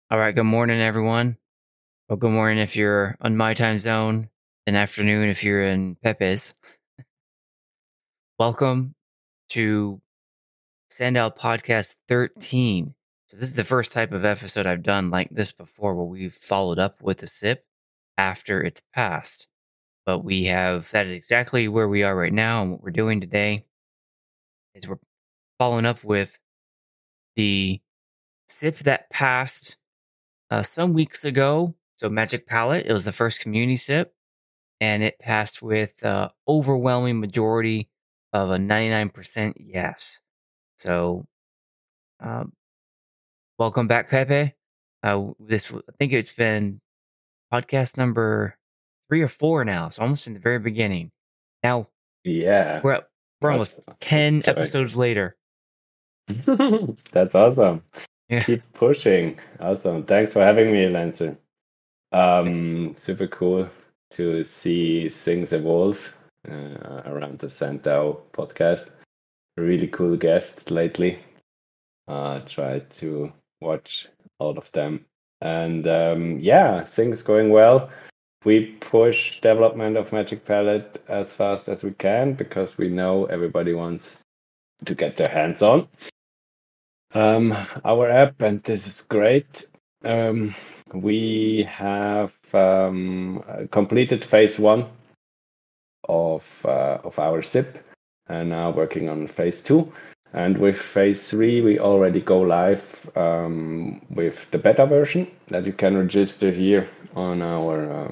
All right, good morning, everyone. Well, good morning if you're on my time zone, and afternoon if you're in Pepe's. Welcome to Sandow Podcast 13. So, this is the first type of episode I've done like this before where we've followed up with a sip after it's passed. But that is exactly where we are right now. And what we're doing today is we're following up with the sip that passed some weeks ago. So, Magic Palette, it was the first community sip. And it passed with overwhelming majority of a 99% yes. So, um, welcome back, Pepe. I think it's been podcast number 3 or 4 now, so almost in the very beginning. Now Yeah, we're up, we're almost that's 10 correct. episodes later. That's awesome. Yeah, Keep pushing. Awesome. Thanks for having me, Lance. Super cool to see things evolve around the Sandow podcast. A really cool guest lately. Tried to watch all of them. And yeah, things going well. We push development of Magic Palette as fast as we can because we know everybody wants to get their hands on our app, and this is great. We have completed phase 1 of our SIP, and now working on phase 2. And with phase 3, we already go live with the beta version that you can register here on our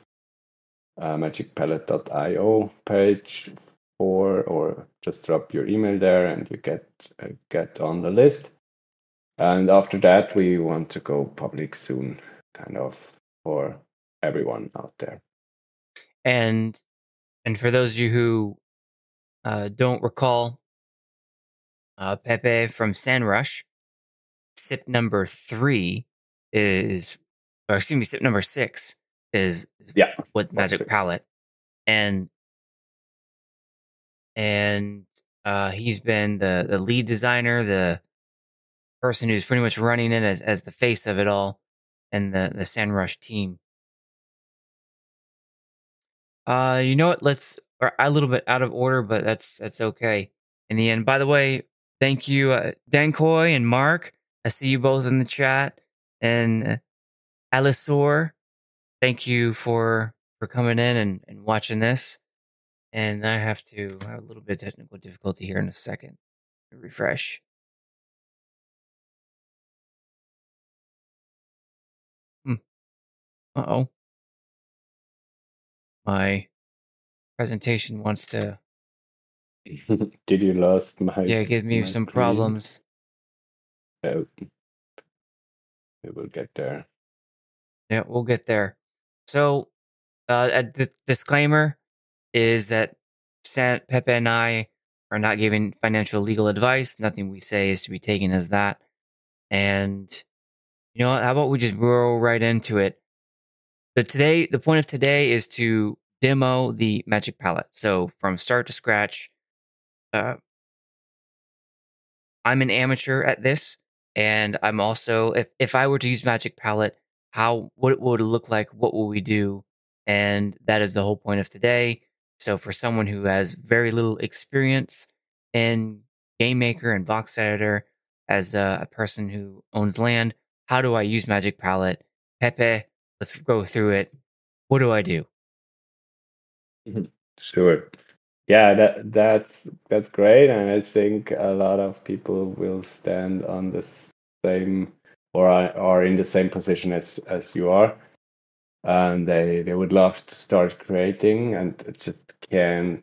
magicpalette.io page, or just drop your email there and you get on the list. And after that, we want to go public soon, kind of for everyone out there. and for those of you who don't recall, Pepe from SandRush, sip number 3 is, or excuse me, sip number 6 is Yeah, with was Magic fixed. Palette, and he's been the lead designer, the person who's pretty much running it as the face of it all, and the SandRush team. You know what? Let's Or a little bit out of order, but that's okay in the end. By the way, thank you, Dankoy and Mark. I see you both in the chat, and Alisor. Thank you for coming in and watching this. And I have a little bit of technical difficulty here in a second. Refresh. Uh-oh. My presentation wants to, Did you lost give me my some screen? problems. Oh, we will get there. Yeah, we'll get there. So, the disclaimer is that Pepe and I are not giving financial legal advice. Nothing we say is to be taken as that. And you know what? How about we just roll right into it? The point of today is to demo the Magic Palette. So from start to scratch, uh, I'm an amateur at this, and I'm also, if I were to use Magic Palette, what would it look like? What will we do? And that is the whole point of today. So for someone who has very little experience in Game Maker and Vox Editor, as a person who owns land, how do I use Magic Palette? Pepe, let's go through it. What do I do? Sure. Yeah, that's great, and I think a lot of people will stand on the same or in the same position as you are, and they would love to start creating and just can't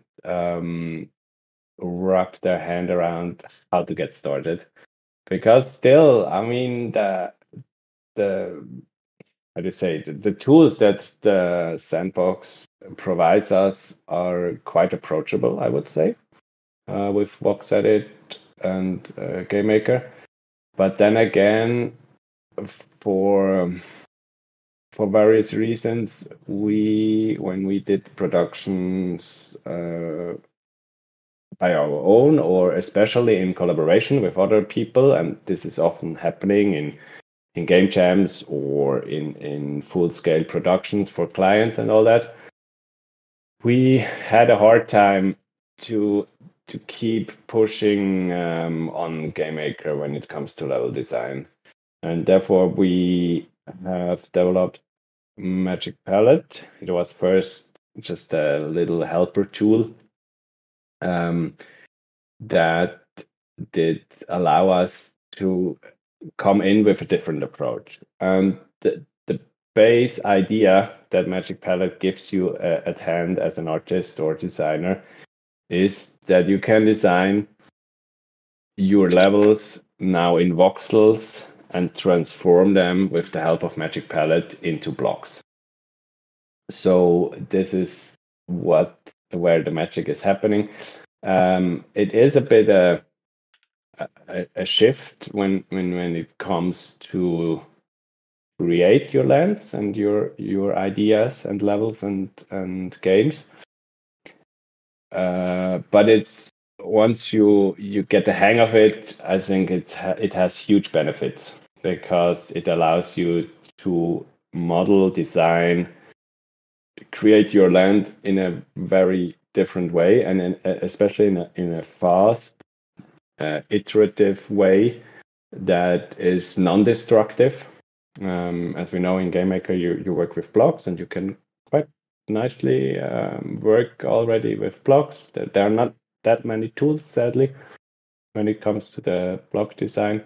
wrap their hand around how to get started. Because still, I mean, the how do you say, the tools that the sandbox provides us are quite approachable, I would say, with VoxEdit and GameMaker. But then again, for for various reasons, when we did productions by our own, or especially in collaboration with other people, and this is often happening game jams or in full scale productions for clients and all that, we had a hard time to keep pushing on GameMaker when it comes to level design, and therefore we have developed Magic Palette. It was first just a little helper tool that did allow us to come in with a different approach. And the base idea that Magic Palette gives you at hand as an artist or designer is that you can design your levels now in voxels and transform them with the help of Magic Palette into blocks. So this is where the magic is happening. It is a bit a shift when it comes to create your lands and your ideas and levels and games. But it's once you get the hang of it, I think it has huge benefits because it allows you to model, design, create your land in a very different way, and especially in a fast, iterative way that is non-destructive. As we know in GameMaker, you work with blocks, and you can quite nicely work already with blocks. There are not that many tools, sadly, when it comes to the block design.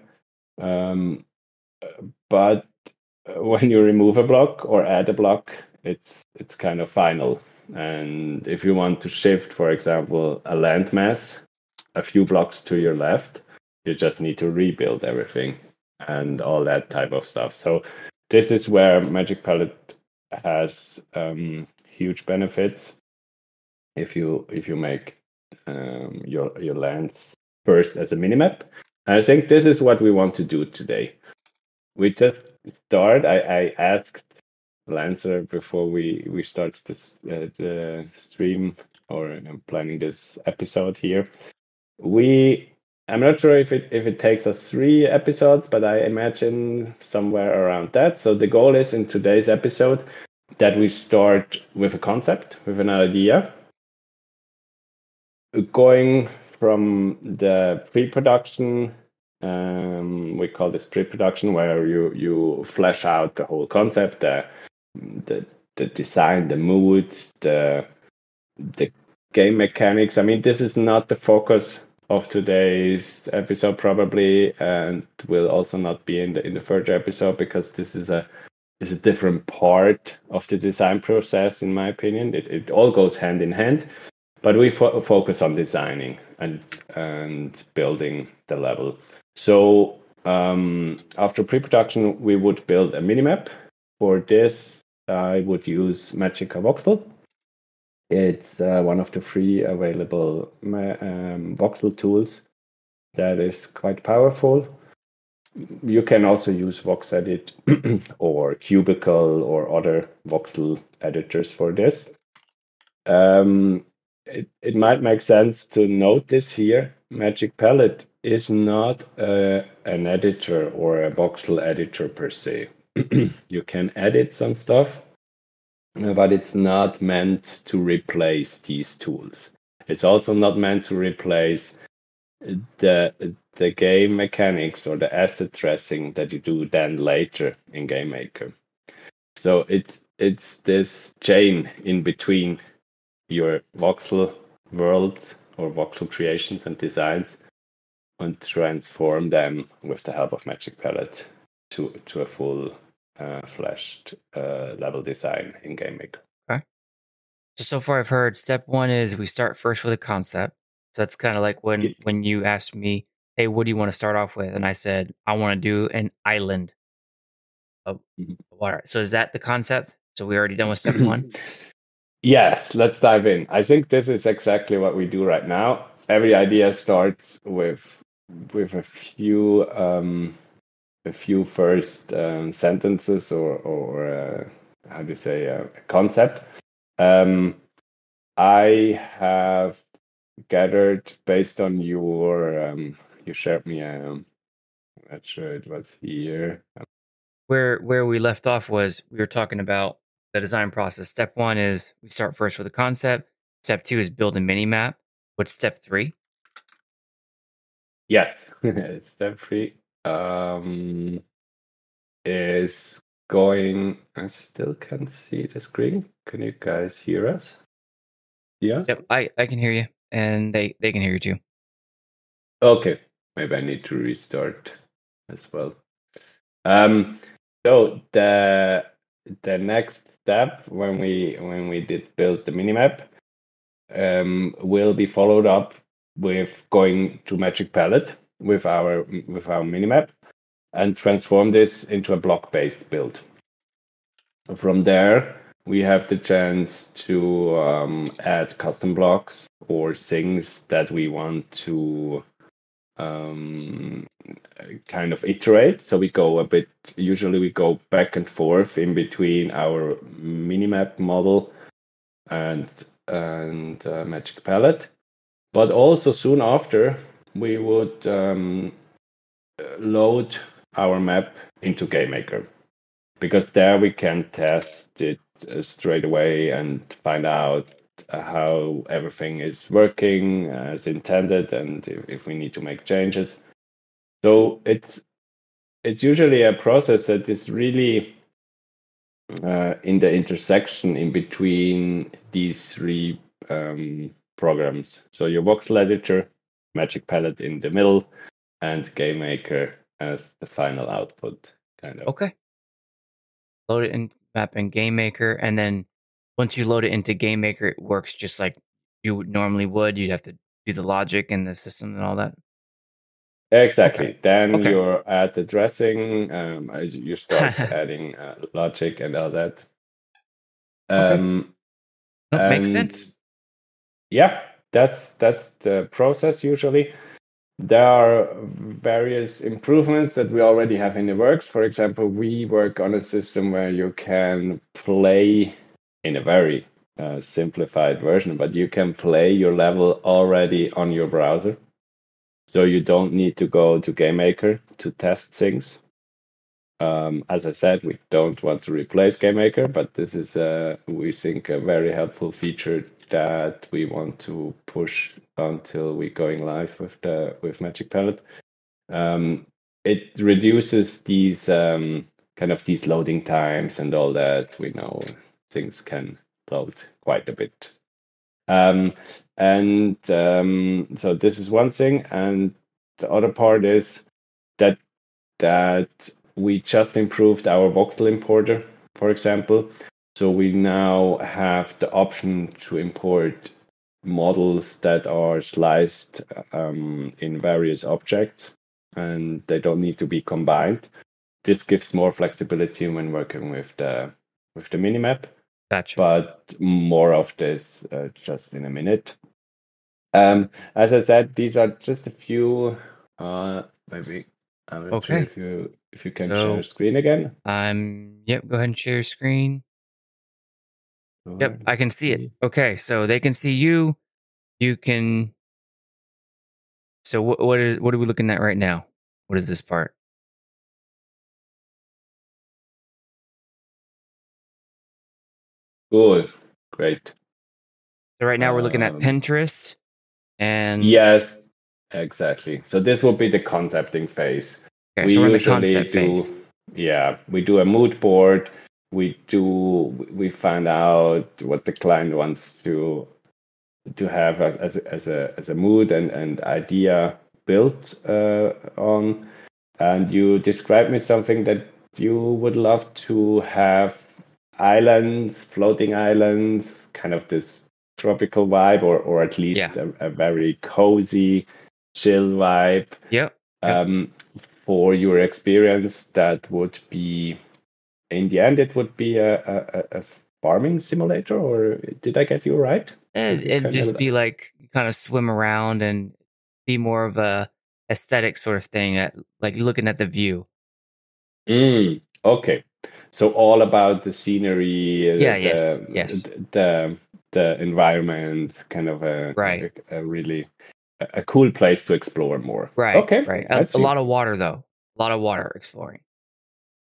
But when you remove a block or add a block, it's kind of final. And if you want to shift, for example, a landmass a few blocks to your left, you just need to rebuild everything and all that type of stuff. So this is where Magic Palette has huge benefits if you make your lands first as a minimap. And I think this is what we want to do today. We just start. I asked Lancer before we start this the stream or planning this episode here. I'm not sure if it takes us 3 episodes, but I imagine somewhere around that. So the goal is in today's episode that we start with a concept, with an idea, going from the pre-production. We call this pre-production, where you flesh out the whole concept, the design, the moods, the game mechanics. I mean, this is not the focus of today's episode, probably, and will also not be in the further episode, because this is a different part of the design process, in my opinion. It all goes hand in hand, but we focus on designing and building the level. So after pre-production, we would build a minimap. For this, I would use Magicka Voxel. It's one of the free available voxel tools that is quite powerful. You can also use VoxEdit or Cubicle or other voxel editors for this. It might make sense to note this here. Magic Palette is not an editor or a voxel editor per se. You can edit some stuff, but it's not meant to replace these tools. It's also not meant to replace the game mechanics or the asset tracing that you do then later in GameMaker. So it's this chain in between your voxel worlds or voxel creations and designs, and transform them with the help of Magic Palette to a full fleshed level design in GameMaker. Okay. So far I've heard step 1 is we start first with a concept. So that's kind of like when you asked me, hey, what do you want to start off with? And I said, I want to do an island of water. So is that the concept? So we already done with step 1? Yes, let's dive in. I think this is exactly what we do right now. Every idea starts with a few first sentences or how do you say a concept. I have gathered based on your you shared me I'm not sure it was here. where we left off was we were talking about the design process. Step 1 is we start first with a concept. Step 2 is build a mini map. What's step 3? Yes, step 3 is going. I still can't see the screen. Can you guys hear us? Yes. Yep, I can hear you, and they can hear you too. Okay, maybe I need to restart as well. So the next step when we did build the minimap will be followed up with going to Magic Palette with our minimap and transform this into a block-based build. From there, we have the chance to add custom blocks or things that we want to kind of iterate. So usually we go back and forth in between our minimap model and Magic Palette. But also soon after, we would load our map into GameMaker, because there we can test it straight away and find out how everything is working as intended, and if we need to make changes. So it's usually a process that is really in the intersection in between these three programs. So your voxel editor, Magic Palette in the middle, and GameMaker as the final output, kind of. Okay. Load it in map in GameMaker, and then once you load it into GameMaker, it works just like you normally would. You'd have to do the logic and the system and all that. Exactly. Okay. Then Okay. you're at the dressing. You start adding logic and all that. Okay. That makes And sense. yeah, that's the process usually. There are various improvements that we already have in the works. For example, we work on a system where you can play in a very simplified version, but you can play your level already on your browser. So you don't need to go to GameMaker to test things. As I said, we don't want to replace GameMaker, but this is, we think, a very helpful feature that we want to push until we're going live with Magic Palette. It reduces these kind of these loading times and all that. We know things can load quite a bit. So this is one thing, and the other part is that we just improved our voxel importer, for example. So we now have the option to import models that are sliced in various objects, and they don't need to be combined. This gives more flexibility when working with the minimap. Gotcha. But more of this just in a minute. As I said, these are just a few. Maybe I'm not sure if you can share screen again. Yep. Go ahead and share your screen. Yep, I can see it. Okay, so they can see you. You can. So what are we looking at right now? What is this part? Good, great. So right now we're looking at Pinterest, and yes, exactly. So this will be the concepting phase. Okay, we so we're in the usually concept do, phase. yeah, we do a mood board. We find out what the client wants to have as a mood and idea built on, and you describe me something that you would love to have islands, floating islands, kind of this tropical vibe, or at least a very cozy, chill vibe. Yep. For your experience, that would be, in the end, it would be a farming simulator, or did I get you right? It'd just be like kind of swim around and be more of a aesthetic sort of thing, like looking at the view. Okay, so all about the scenery, yes. the environment, kind of a really a cool place to explore more. Right. Okay, right. A lot of water though. A lot of water exploring.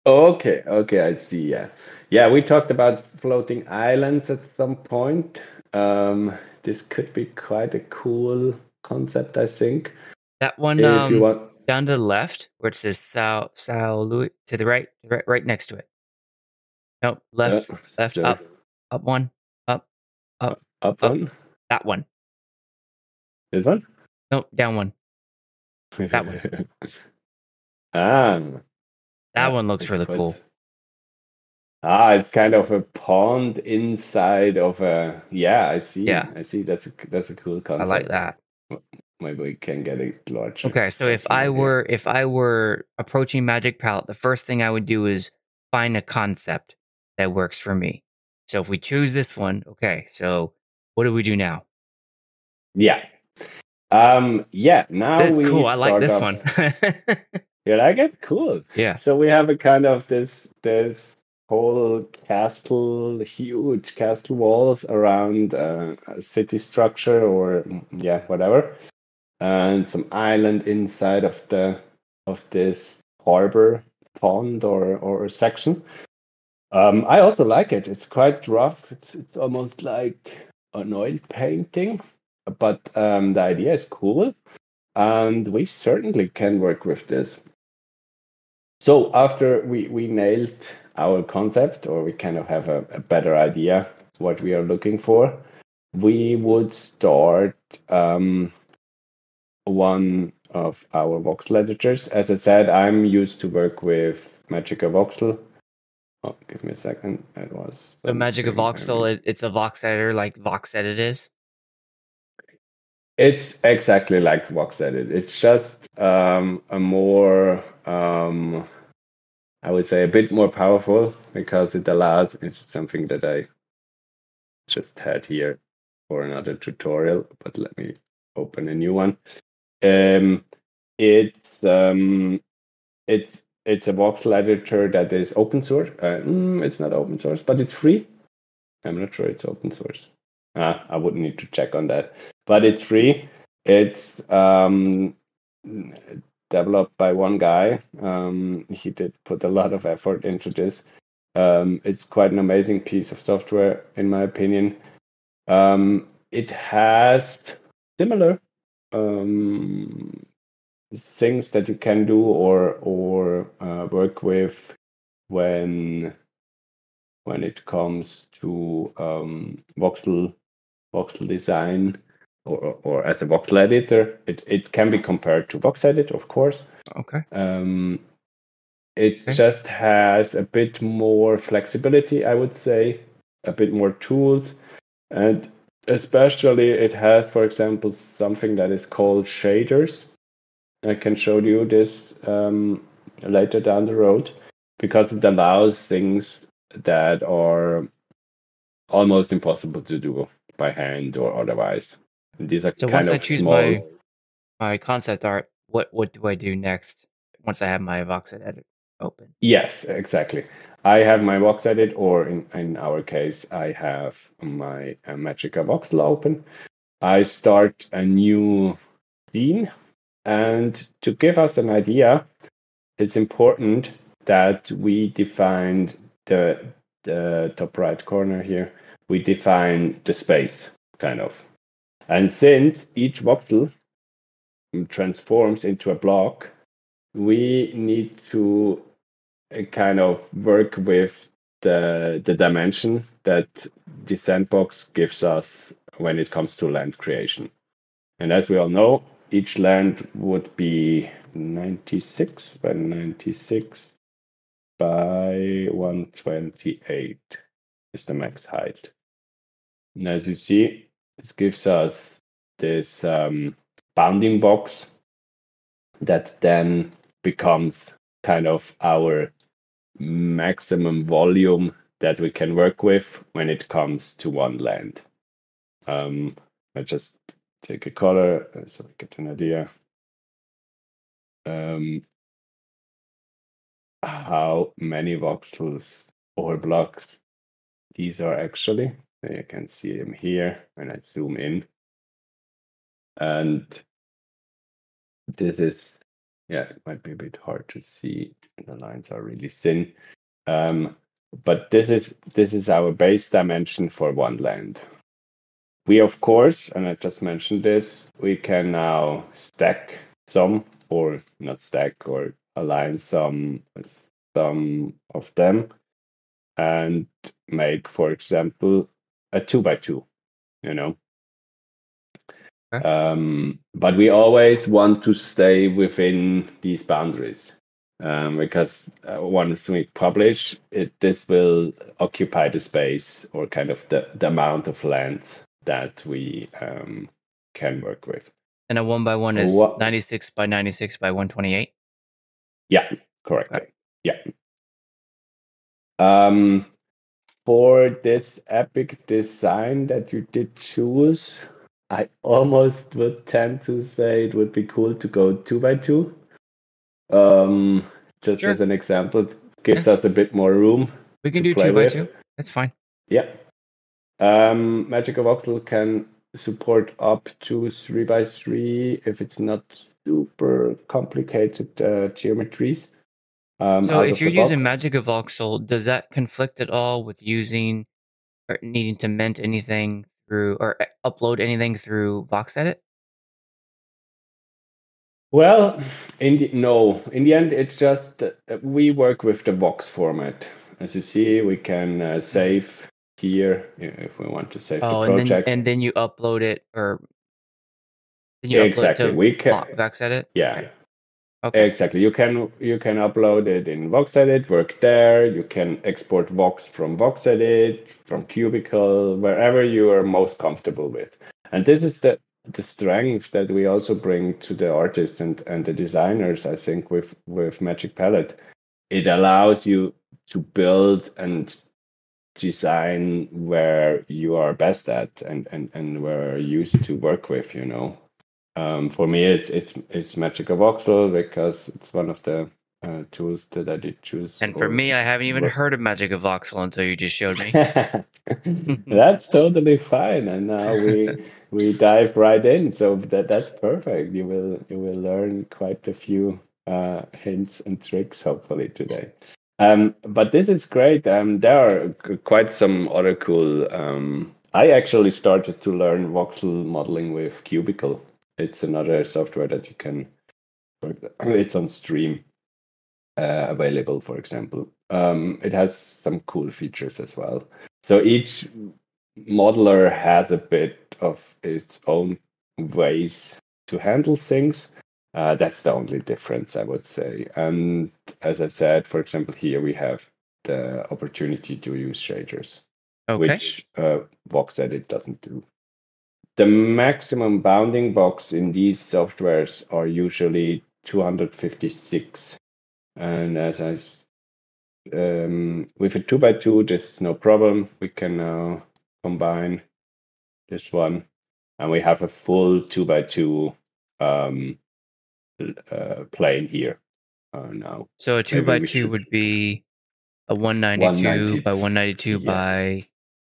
Okay, okay, I see. Yeah, yeah. We talked about floating islands at some point. This could be quite a cool concept, I think. That one If you want, down to the left where it says Sao Louis to the right next to it. No, uh, left, sorry, up one, up, up, up up. one, That one. this one. No, down one. That one. Ah, That one looks it's really quite. cool. It's kind of a pond inside of a. Yeah, I see. Yeah, I see. That's a cool I like concept. that. Maybe we can get it larger. Okay, so That's an idea. if I were approaching Magic Palette, the first thing I would do is find a concept that works for me. So if we choose this one, okay, so what do we do now? Yeah. Yeah, now This is we cool. I like start this up. one. You like it? Cool. Yeah. So we have a kind of this whole castle, huge castle walls around a city structure or yeah, whatever. And some island inside of this harbor pond or section. I also like it. It's quite rough. It's almost like an oil painting, but the idea is cool, and we certainly can work with this. So after we nailed our concept, or we kind of have a better idea what we are looking for, we would start one of our voxel editors. As I said, I'm used to work with Magica Voxel. Oh, give me a second. That was The Magic of something. Voxel, it's a Vox editor like VoxEdit is. It's exactly like VoxEdit. It's just a more, I would say, a bit more powerful because it allows. It's something that I just had here for another tutorial, but let me open a new one. Um, it's it's a voxel editor that is open source. It's not open source, but it's free. I'm not sure it's open source. I would need to check on that, but it's free. It's developed by one guy. He did put a lot of effort into this. It's quite an amazing piece of software, in my opinion. It has similar um, things that you can do or work with when it comes to voxel design or as a voxel editor. It can be compared to VoxEdit, of course. Okay. It Okay. just has a bit more flexibility, I would say, a bit more tools, and especially it has, for example, something that is called shaders. I can show you this later down the road because it allows things that are almost impossible to do by hand or otherwise. And these are So kind once I of choose small. my concept art, what do I do next once I have my VoxEdit open? Yes, exactly. I have my VoxEdit, or in our case, I have my Magica Voxel open. I start a new scene, and to give us an idea, it's important that we define the top right corner here. We define the space, kind of. And since each voxel transforms into a block, we need to kind of work with the dimension that the sandbox gives us when it comes to land creation. And as we all know, each land would be 96 by 96 by 128 is the max height. And as you see, this gives us this bounding box that then becomes kind of our maximum volume that we can work with when it comes to one land. I just take a color so I get an idea how many voxels or blocks these are actually. You can see them here when I zoom in. And this is Yeah, it might be a bit hard to see. The lines are really thin. But this is our base dimension for one land. We, of course, and I just mentioned this, we can now stack some, or not stack, or align some of them and make, for example, a 2x2, you know. But we always want to stay within these boundaries, because once we publish it, this will occupy the space, or kind of the amount of land that we can work with. And a 1x1 is 96 by 96 by 128? Yeah, correctly. Okay. Yeah. For this epic design that you did choose, I almost would tend to say it would be cool to go 2x2. Just Sure. as an example, it gives us a bit more room. We can to do play 2x2. with. That's fine. Yeah. Magic of Voxel can support up to 3x3 if it's not super complicated geometries. So if you're using Magic of Voxel, does that conflict at all with using or needing to mint anything through or upload anything through VoxEdit? Well, no. In the end, it's just we work with the Vox format. As you see, we can save here if we want to save the project. and then you upload it, or then you Exactly. upload We to can. VoxEdit? Yeah. Okay. Exactly. You can upload it in VoxEdit, work there. You can export Vox from VoxEdit, from Cubicle, wherever you are most comfortable with. And this is the strength that we also bring to the artists and the designers, I think, with Magic Palette. It allows you to build and design where you are best at and where you're used to work with, you know. For me, it's Magic of Voxel because it's one of the tools that I did choose. And for me, I haven't even heard of Magic of Voxel until you just showed me. That's totally fine, and now we dive right in. So that's perfect. You will learn quite a few hints and tricks hopefully today. But this is great. There are quite some other cool. I actually started to learn voxel modeling with Cubicle. It's another software that you can. It's on Stream available, for example. It has some cool features as well. So each modeler has a bit of its own ways to handle things. That's the only difference, I would say. And as I said, for example, here we have the opportunity to use shaders, which VoxEdit doesn't do. The maximum bounding box in these softwares are usually 256. And as I with a 2x2, this is no problem. We can now combine this one, and we have a full 2x2 plane here now. So a 2x2 would be a 192 by 192 by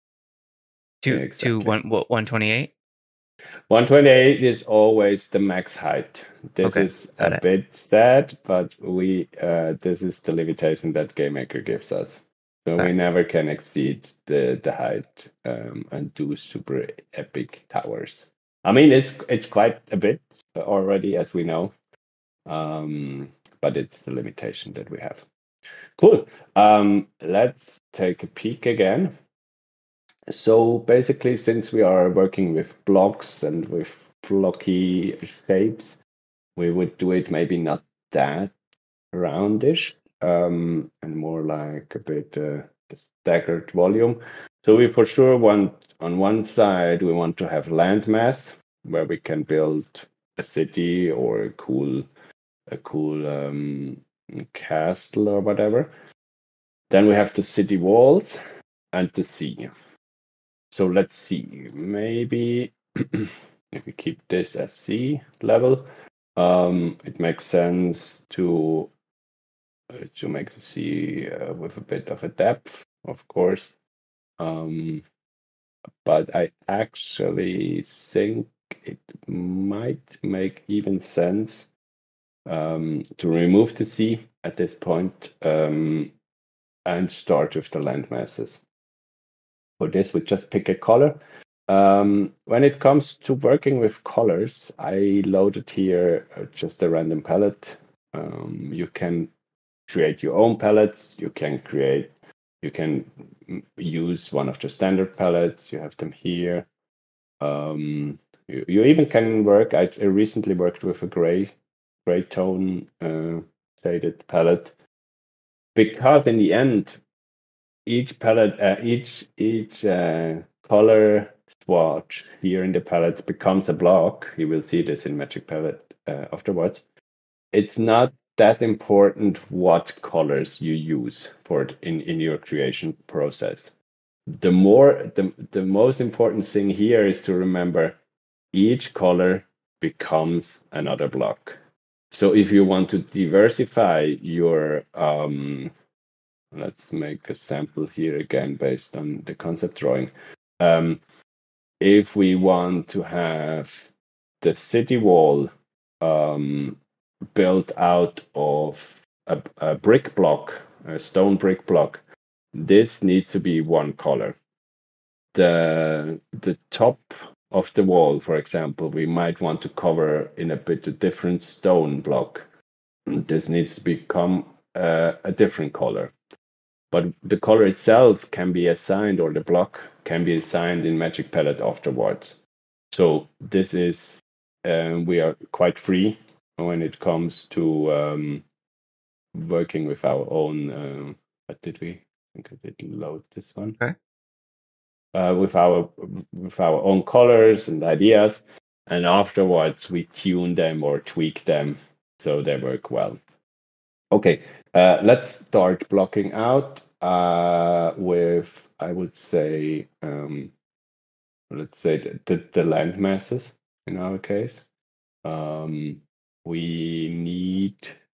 128. 128 is always the max height. This is a bit sad, but this is the limitation that GameMaker gives us. So we never can exceed the height and do super epic towers. I mean, it's quite a bit already, as we know, but it's the limitation that we have. Cool. Let's take a peek again. So basically, since we are working with blocks and with blocky shapes, we would do it maybe not that roundish, and more like a bit staggered volume. So we for sure want, on one side, we want to have landmass where we can build a city or a cool castle or whatever. Then we have the city walls and the sea. So let's see, maybe if we keep this as sea level, it makes sense to make the sea with a bit of a depth, of course. But I actually think it might make even sense to remove the C at this point, and start with the land masses. For this, we just pick a color. When it comes to working with colors, I loaded here just a random palette. You can create your own palettes. You can use one of the standard palettes. You have them here. You even can work. I recently worked with a gray tone shaded palette, because in the end, each palette, each color swatch here in the palette becomes a block. You will see this in Magic Palette afterwards. It's not that important what colors you use for it in your creation process. The most important thing here is to remember each color becomes another block. So if you want to diversify your let's make a sample here again based on the concept drawing. If we want to have the city wall built out of a brick block, a stone brick block, this needs to be one color. The top of the wall, for example, we might want to cover in a bit a different stone block. This needs to become a different color. But the color itself can be assigned, or the block can be assigned in Magic Palette afterwards. So this is, we are quite free when it comes to working with our own. What did we? I think I did load this one. Okay. With our own colors and ideas, and afterwards we tune them or tweak them so they work well. Okay, let's start blocking out with, I would say, let's say the land masses in our case. We need.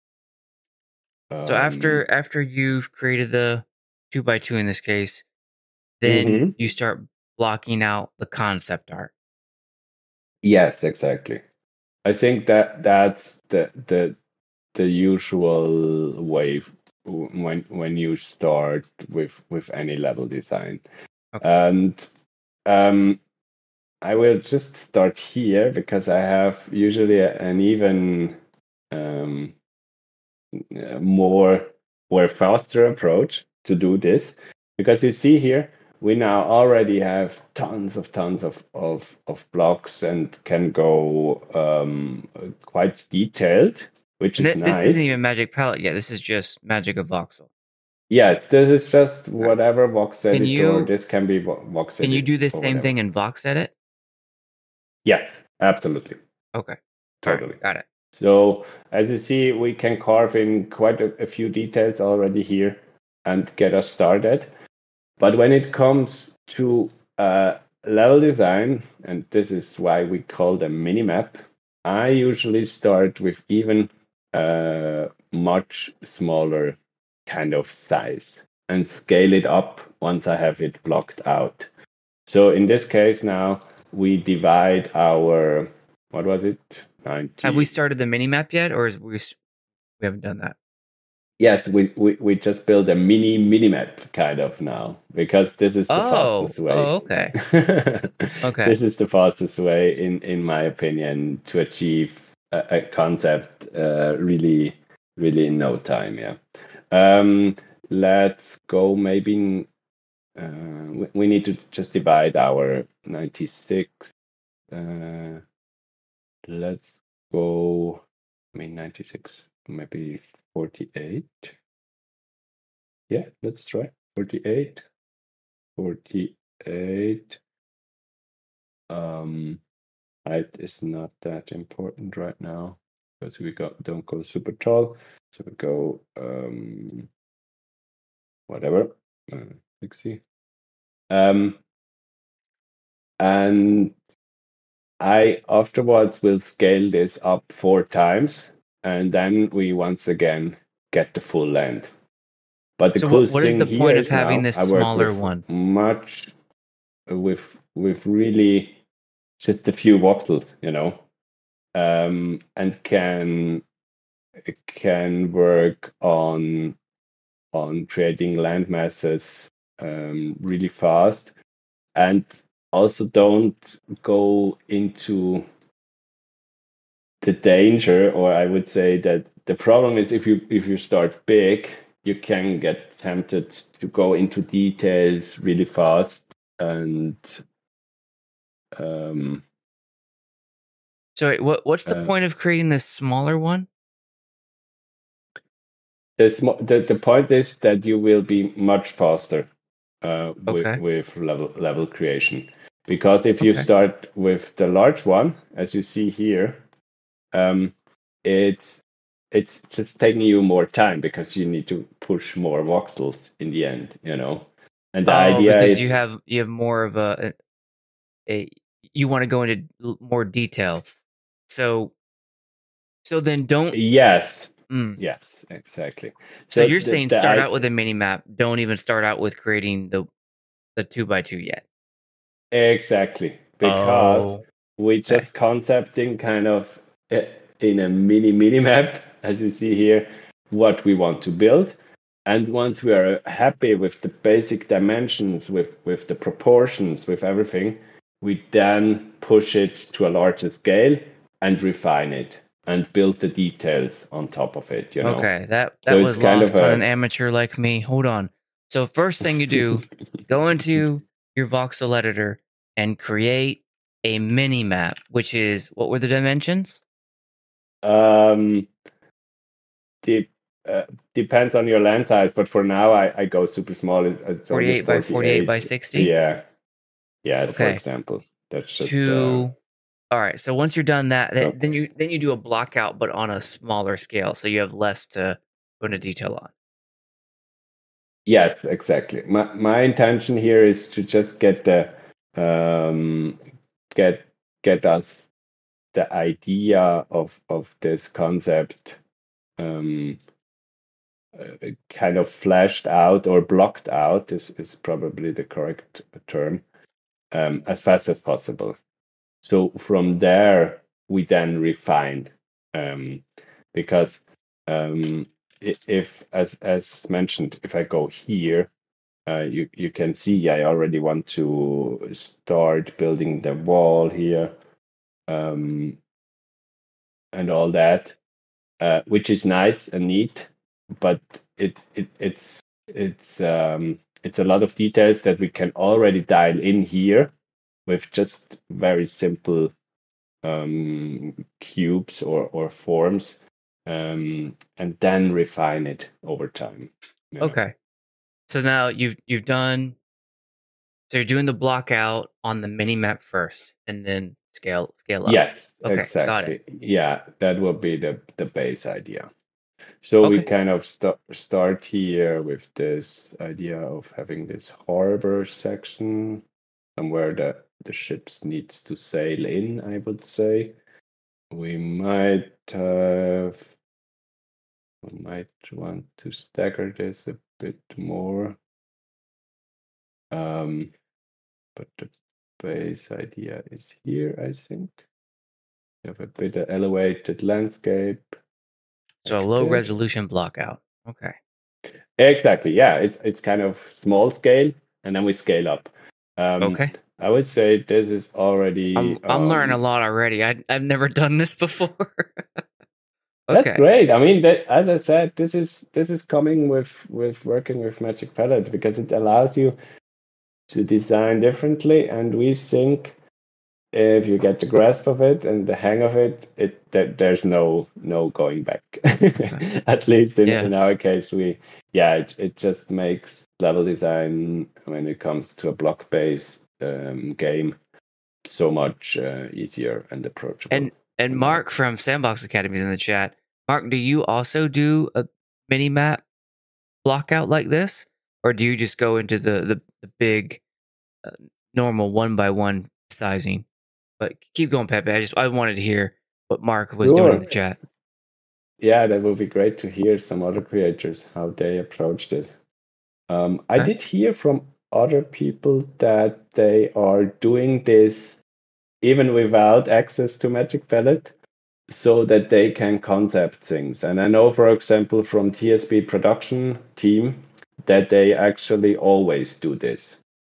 So after you've created the 2x2 in this case, then Mhm. you start blocking out the concept art. Yes, exactly. I think that's the usual way when you start with any level design. Okay. And I will just start here because I have usually an even more faster approach to do this, because you see here we now already have tons of blocks and can go quite detailed, which And is this isn't nice. even Magic Palette yet. This is just Magic of Voxel. Yes, this is just whatever Vox Can editor. you This can be Vox can you edit do the or same whatever. thing in Vox Edit? Yeah, absolutely. Okay. Totally. All right, got it. So as you see, we can carve in quite a few details already here and get us started. But when it comes to level design, and this is why we call them minimap, I usually start with even much smaller kind of size and scale it up once I have it blocked out. So in this case now, we divide our, what was it? 90. Have we started the mini map yet, or we haven't done that? Yes, we just build a minimap kind of now, because this is the fastest way. Okay. Okay. This is the fastest way, in my opinion, to achieve a concept really in no time. Yeah. Let's go. Maybe we need to just divide our 96. Let's go. I mean 96, maybe 48. Yeah, let's try 48. 48. Height is not that important right now because we don't go super tall. So we go whatever, 60. And I afterwards will scale this up 4 times, and then we once again get the full length. But the So cool what is thing the here point of is having now this I work smaller with one? much with really just a few voxels, and can can work on creating land masses really fast, and also don't go into the danger, or I would say that the problem is if you start big, you can get tempted to go into details really fast, and um, So wait, what's the point of creating this smaller one? the point is that you will be much faster Okay. with level creation, because if you Okay. start with the large one, as you see here, it's just taking you more time because you need to push more voxels in the end, And the idea because is you have more of a you want to go into more detail. So then don't. yes, Mm. yes, exactly. So you're the, saying the start I, out with a mini map. Don't even start out with creating the 2x2 yet. exactly, because Oh. we Okay. just concepting kind of in a mini map, as you see here, what we want to build. And once we are happy with the basic dimensions, with the proportions, with everything, we then push it to a larger scale and refine it and build the details on top of it, Okay, that So it's was kind of lost on a an amateur like me. Hold on. So first thing you do, go into your voxel editor and create a mini map, which is, what were the dimensions? um de- depends on your land size, but for now I go super small. It's only 48 by 48 by 48. 60? Yeah, for Okay. example. That's just All right. So once you're done that, then okay. you do a block out, but on a smaller scale, so you have less to go into detail on. Yes, exactly. My intention here is to just get the um, get us the idea of this concept um, kind of flashed out or blocked out is probably the correct term, as fast as possible. So from there we then refine, because if as mentioned, if I go here, you can see I already want to start building the wall here, and all that, which is nice and neat, but it's a lot of details that we can already dial in here with just very simple cubes or forms, and then refine it over time. Okay. So now you've done. So you're doing the block out on the mini map first, and then scale up. Yes, Okay, got it. exactly. Yeah, that would be the base idea. So we Okay. kind of start here with this idea of having this harbor section, somewhere the ships needs to sail in, I would say. We might want to stagger this a bit more. But the base idea is here, I think. You have a bit of elevated landscape. So a Like low this. resolution block out. Okay. Exactly. Yeah, it's kind of small scale, and then we scale up. Okay. I would say this is already I'm learning a lot already. I've never done this before. that's Okay. great. I mean, as I said, this is coming with working with Magic Palette, because it allows you to design differently, and we think if you get the grasp of it and the hang of it, there's no going back. At least Yeah. in our case, it just makes level design when it comes to a block based game so much easier and approachable. And Mark from Sandbox Academy is in the chat. Mark, do you also do a mini map block out like this, or do you just go into the big normal 1x1 sizing? But keep going, Pepe. I wanted to hear what Mark was doing in Sure. the chat. Yeah, that would be great to hear some other creators how they approach this. I Okay. did hear from other people that they are doing this even without access to Magic Palette. so that they can concept things. And I know, for example, from TSB production team that they actually always do this.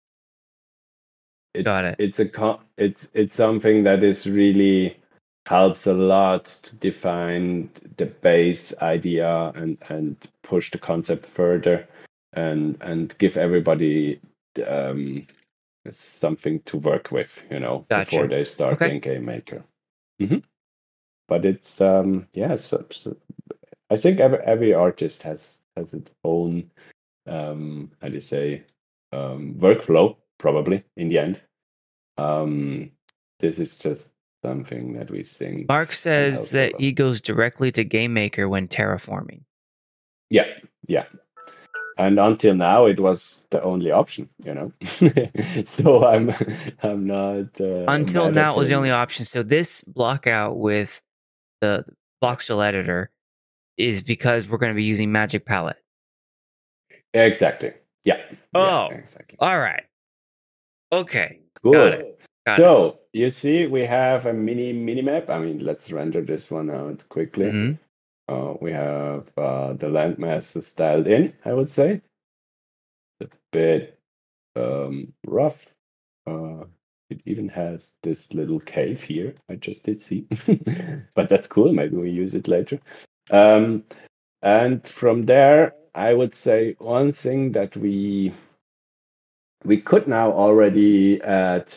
Got it. It's something that is really helps a lot to define the base idea and push the concept further and give everybody something to work with, before Gotcha. they start Okay. in Game Maker. But it's so I think every artist has its own how do you say workflow probably in the end. This is just something that we think Mark can says help a that lot. he goes directly to Game Maker when terraforming. Yeah, yeah. And until now, it was the only option, So I'm not Until mad at now, it was the him. only option. So this block out with the voxel editor is because we're going to be using Magic Palette. Exactly. Yeah. Yeah. Oh, Exactly. all right. Okay. Got it. Cool. Got it. So you see, we have a mini map. I mean, let's render this one out quickly. Mhm. We have the landmass styled in, I would say. A bit rough. It even has this little cave here. I just did see, but that's cool. Maybe we use it later. And from there, I would say one thing that we could now already add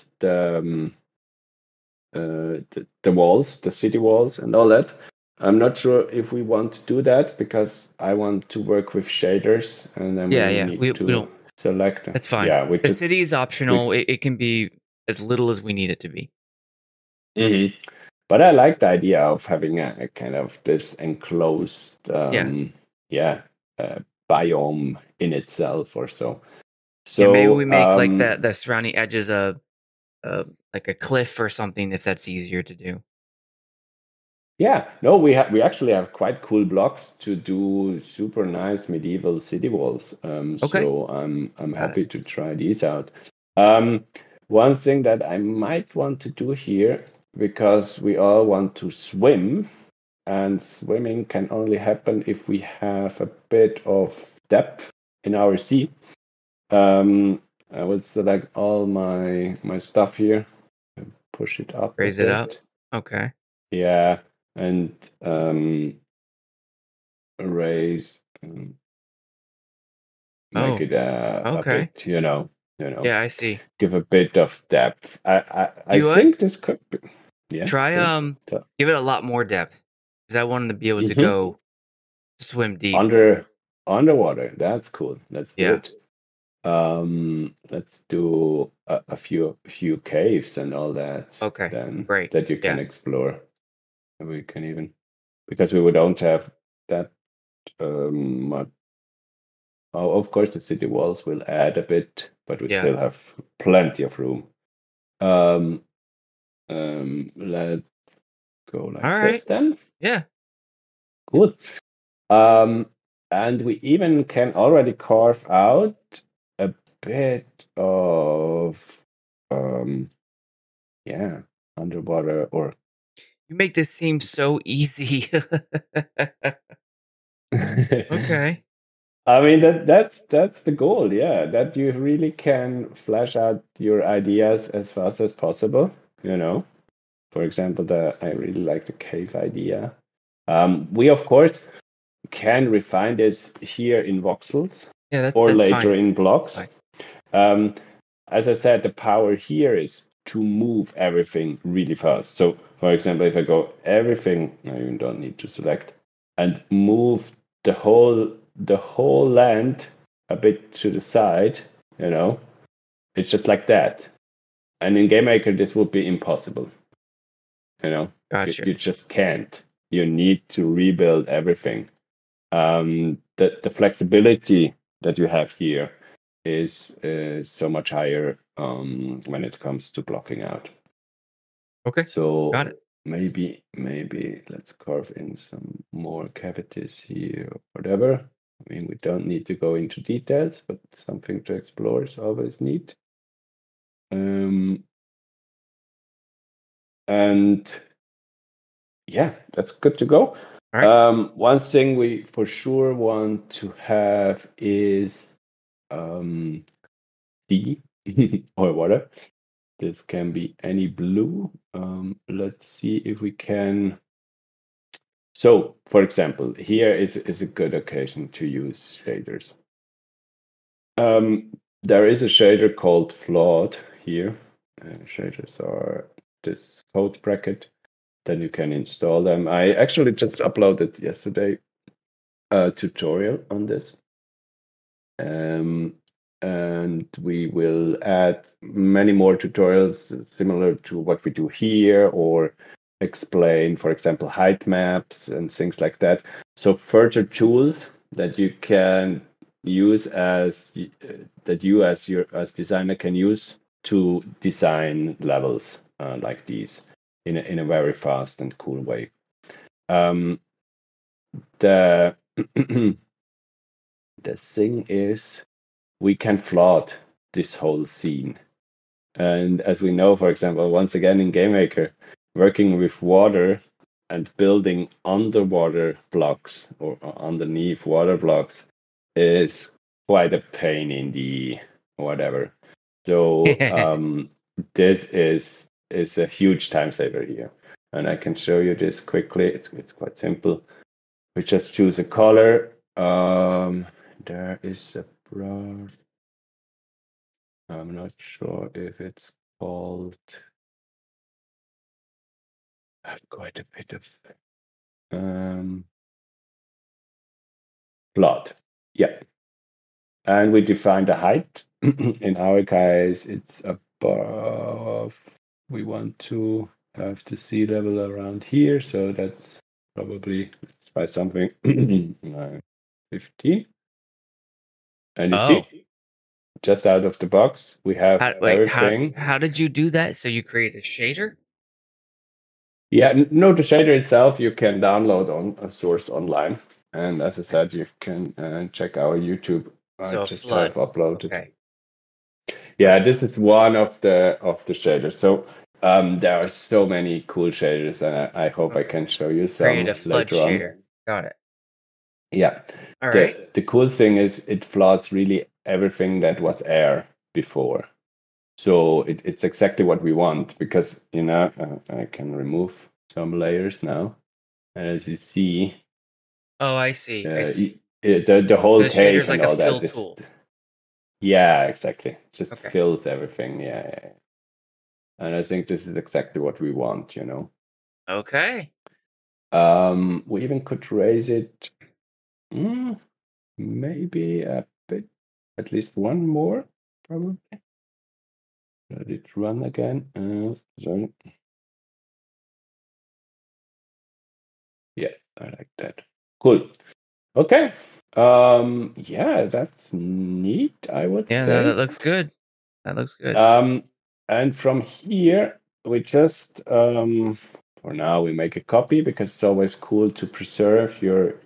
the walls, the city walls, and all that. I'm not sure if we want to do that because I want to work with shaders, and then we need We to don't. select. That's fine. Yeah, we The just city is optional. It can be as little as we need it to be. Mhm. But I like the idea of having a kind of this enclosed, Yeah. biome in itself or so. Yeah, maybe we So, make like that the surrounding edges like a cliff or something if that's easier to do. yeah, no, we actually have quite cool blocks to do super nice medieval city walls. Okay. So I'm Got happy to try these out. One thing that I might want to do here, because we all want to swim, and swimming can only happen if we have a bit of depth in our sea. I will select all my stuff here and push it up a Raise it up. bit. Okay. Yeah, and raise, make it a Okay. bit, Yeah, I see. give a bit of depth. I You know what? think this could be, yeah. Try See? give it a lot more depth because I want them to be able to Mhm. go swim deep. Underwater. That's cool. Let's do Yeah. it. Let's do a few caves and all that. Okay. Then Great. that you can Yeah. explore. And we can even, because we don't have that much. Oh, of course, the city walls will add a bit, but we Yeah. still have plenty of room. Let's go like All right. this then. Yeah. Cool. And we even can already carve out a bit of underwater or You make this seem so easy. Okay. I mean that's the goal, yeah, that you really can flesh out your ideas as fast as possible, For example, I really like the cave idea. We of course can refine this here in voxels Yeah, or that's later fine. in blocks. Fine. As I said, the power here is to move everything really fast. So, for example, if I go everything, I even don't need to select, and move the whole land a bit to the side, it's just like that. And in GameMaker, this would be impossible. Gotcha. You just can't. You need to rebuild everything. The flexibility that you have here is so much higher when it comes to blocking out. Okay. So Got it. maybe let's carve in some more cavities here or whatever. I mean, we don't need to go into details, but something to explore is always neat. And yeah, that's good to go. All right. One thing we for sure want to have is sea or water. This can be any blue. Let's see if we can. So, for example, here is a good occasion to use shaders. There is a shader called Flood here. Shaders are this code bracket. Then you can install them. I actually just uploaded yesterday a tutorial on this. And we will add many more tutorials similar to what we do here, or explain, for example, height maps and things like that. So further tools that you can use that you as designer can use to design levels like these in a very fast and cool way. Um, the the thing is, we can flood this whole scene. And as we know, for example, once again in GameMaker, working with water and building underwater blocks or underneath water blocks is quite a pain in the whatever. So this is a huge time saver here. And I can show you this quickly. It's quite simple. We just choose a color. There is a brush. I'm not sure if it's called. I have quite a bit of blood. Yeah. And we define the height. In our case, it's above. We want to have the sea level around here. So that's probably, let's try something 50. And you Oh, see, just out of the box, we have wait, everything. how did you do that? So you create a shader? Yeah, no, the shader itself you can download on a source online. And as I said, you can check our YouTube. I So a just have flood. uploaded. Okay. Yeah, this is one of the shaders. So there are so many cool shaders, and I hope I Okay. can show you Create some a flood later on. shader. Got it. Yeah, All right. the cool thing is it floods really everything that was air before. So it's exactly what we want, because I can remove some layers now, and as you see, Oh, I see. I see. the whole The shader's cake and like a all fill that is, tool. yeah, exactly, just Okay. fills everything. Yeah. And I think this is exactly what we want. Okay. We even could raise it, maybe a bit, at least one more, probably. Let it run again. Sorry. Yes, I like that. Cool. Okay. Yeah, that's neat, I would Yeah, no, that say. looks good. That looks good. And from here, we just, for now, we make a copy, because it's always cool to preserve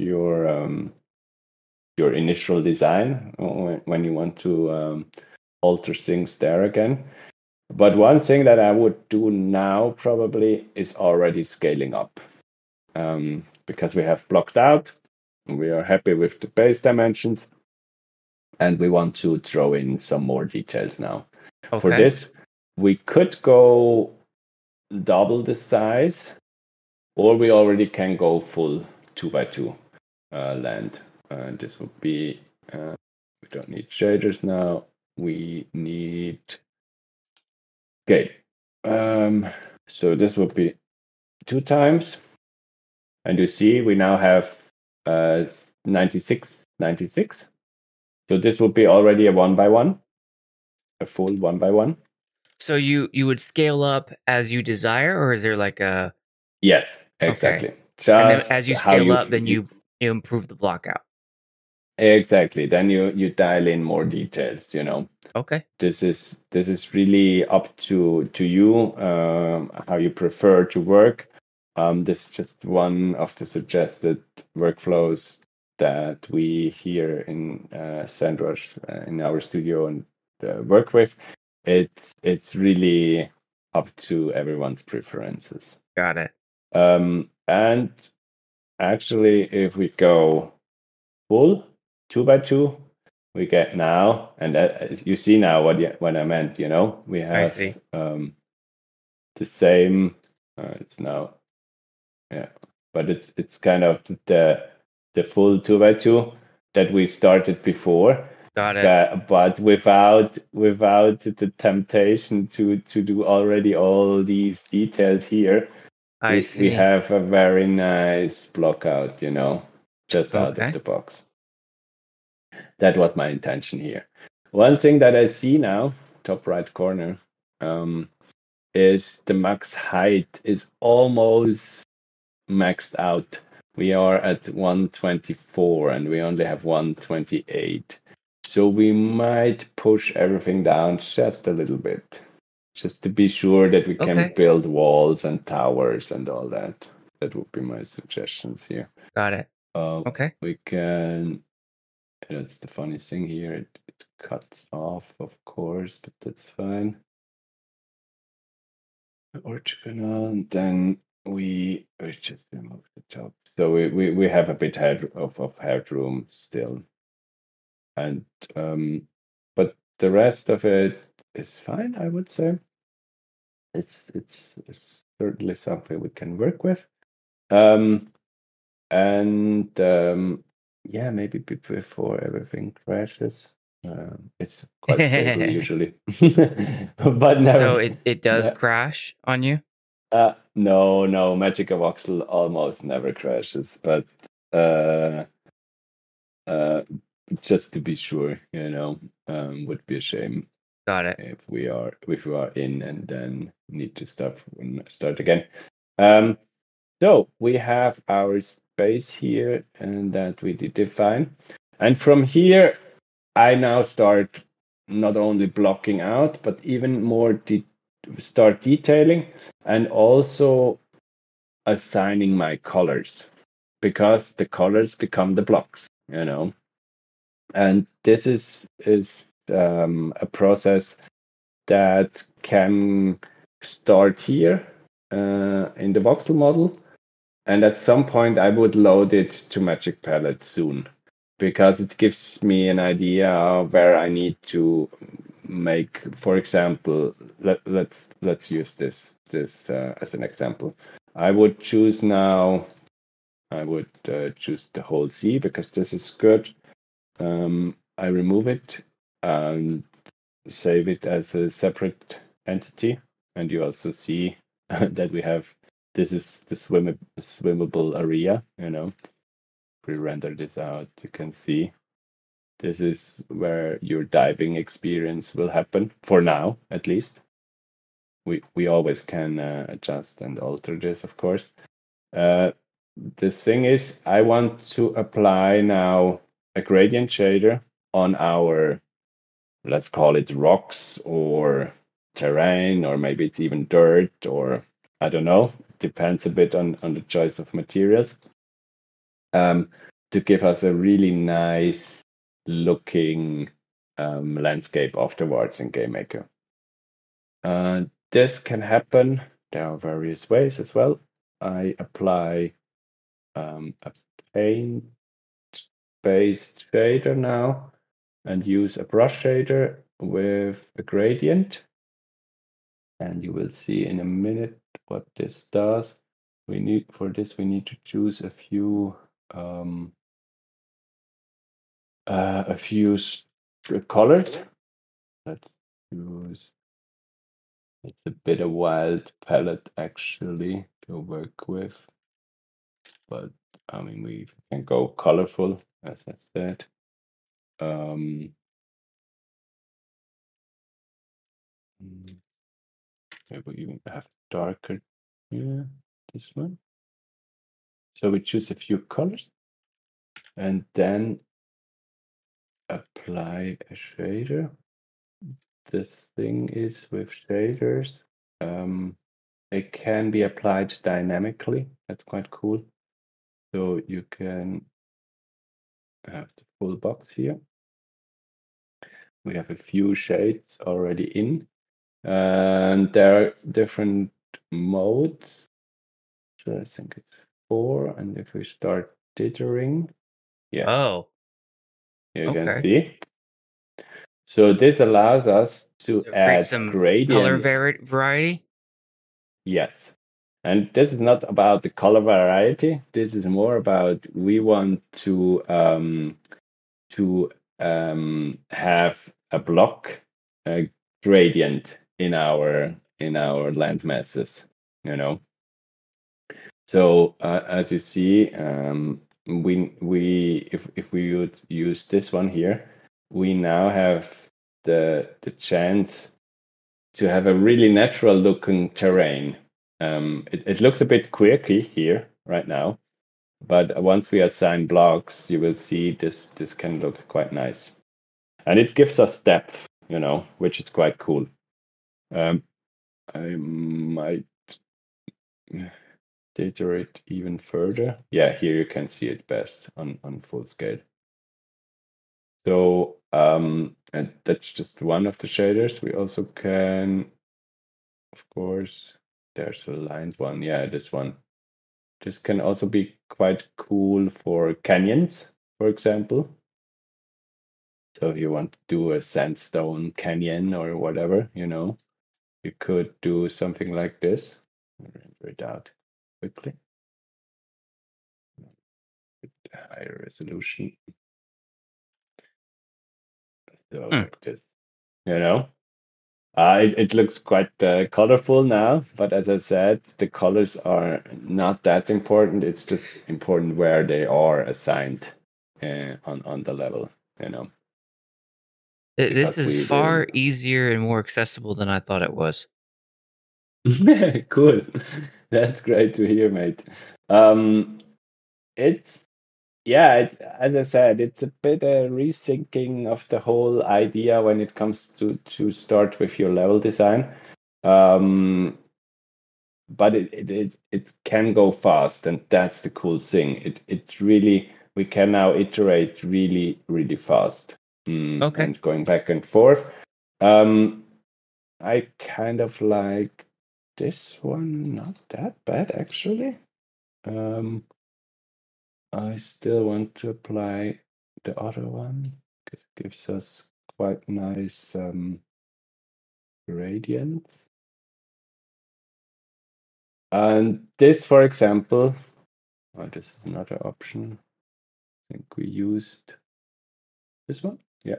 your initial design when you want to alter things there again. But one thing that I would do now probably is already scaling up, because we have blocked out. We are happy with the base dimensions, and we want to throw in some more details now. For Okay. this, we could go double the size, or we already can go full 2x2 land. This would be, we don't need shaders now. We need scale. So this would be 2 times. And you see, we now have 96, 96. So this would be already a 1x1, a full 1x1. So you would scale up as you desire, or is there like a Yes, okay? exactly. And then Just as you how scale you, up, then you improve the block out. exactly. Then you dial in more details. Okay. This is really up to you, how you prefer to work. This is just one of the suggested workflows that we here in SENDrush, in our studio, and work with. It's really up to everyone's preferences. Got it. And actually, if we go full 2x2, we get now, and you see now what I meant. We I have see. the same. It's now, yeah, but it's kind of the full 2x2 that we started before, Got it. but without the temptation to do already all these details here. I We see. have a very nice block out, just out of Okay. the box. That was my intention here. One thing that I see now, top right corner, is the max height is almost maxed out. We are at 124 and we only have 128. So we might push everything down just a little bit, just to be sure that we can Okay. build walls and towers and all that. That would be my suggestions here. Got it. Okay. We can. That's the funny thing here. It cuts off, of course, but that's fine. Orthogonal, and then we just remove the top. So we have a bit of headroom still, and but the rest of it is fine, I would say. It's certainly something we can work with. And yeah, maybe before everything crashes. It's quite stable usually, but So never. it does crash on you? No, Magic of Voxel almost never crashes, but uh, uh, just to be sure, would be a shame Got it. if we are in and then need to start again. So we have our space here, and that we did define, and from here I now start not only blocking out, but even more start detailing and also assigning my colors, because the colors become the blocks, and this is a process that can start here in the voxel model, and at some point I would load it to Magic Palette soon, because it gives me an idea of where I need to make. For example, let's use this as an example. I would choose now. I would choose the whole C because this is good. I remove it and save it as a separate entity, and you also see that we have, this is the swimmable area. We render this out. You can see this is where your diving experience will happen for now, at least. We always can adjust and alter this, of course. The thing is, I want to apply now a gradient shader on our, let's call it rocks or terrain, or maybe it's even dirt, or I don't know. Depends a bit on the choice of materials. To give us a really nice looking landscape afterwards in GameMaker. This can happen. There are various ways as well. I apply a paint-based shader now and use a brush shader with a gradient. And you will see in a minute what this does. We need to choose a few colors. Let's use. It's a bit a wild palette actually to work with, but I mean we can go colorful, as I said. Maybe we even have darker here. This one. So we choose a few colors and then apply a shader. This thing is with shaders. It can be applied dynamically. That's quite cool. So you can have the full box here. We have a few shades already in, and there are different modes. So I think it's 4, and if we start dithering, yes, Oh, you can okay. see. So this allows us to So create add some color gradients. variety. Yes. And this is not about the color variety. This is more about we want to have a block gradient in our land masses, you know. So as you see, we if we would use this one here, we now have the chance to have a really natural looking terrain. It looks a bit quirky here right now, but once we assign blocks, you will see this can look quite nice, and it gives us depth, you know, which is quite cool. Um, I might iterate even further. Yeah, here you can see it best on full scale. So and that's just one of the shaders. We also can, of course, there's a lined one. Yeah, this one. This can also be quite cool for canyons, for example. So if you want to do a sandstone canyon or whatever, you know, you could do something like this. Render it out quickly. Higher resolution. So like this, you know. It looks quite colorful now, but as I said, the colors are not that important. It's just important where they are assigned on the level, you know. This Because is we far will. easier and more accessible than I thought it was. Cool. That's great to hear, mate. Um, it's yeah, as I said, it's a bit a rethinking of the whole idea when it comes to start with your level design. Um, but it can go fast, and that's the cool thing. It really we can now iterate really fast, Okay. and going back and forth. Um, I kind of like this one, not that bad actually. Um, I still want to apply the other one because it gives us quite nice gradients. And this, for example, oh, this is another option. I think we used this one. Yeah.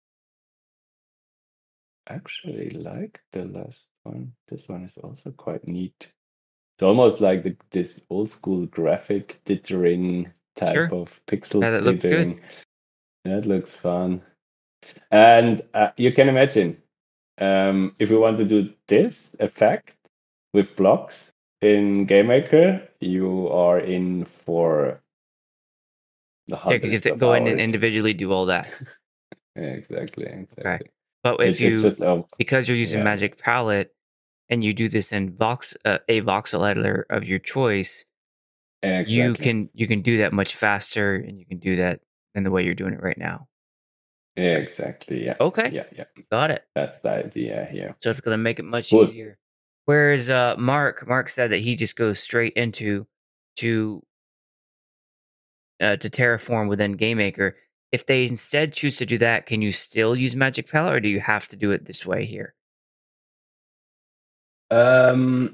Actually like the last one. This one is also quite neat. It's almost like this old school graphic dithering type Sure. of pixel Yeah, that looked good. dithering. That looks fun. And you can imagine if we want to do this effect with blocks in GameMaker, you are in for the Yeah, because you have hundreds to of go in and hours. individually do all that. Exactly, Okay. exactly. But if It's you, just oh because you're using yeah, Magic Palette and you do this in a voxel editor of your choice, exactly, you can do that much faster, and you can do that in the way you're doing it right now. exactly. Yeah, Okay, yeah. got it. That's the idea here. So it's gonna make it much Cool. easier. Whereas Mark said that he just goes straight into to to Terraform within GameMaker. If they instead choose to do that, can you still use Magic Palette, or do you have to do it this way here? Um,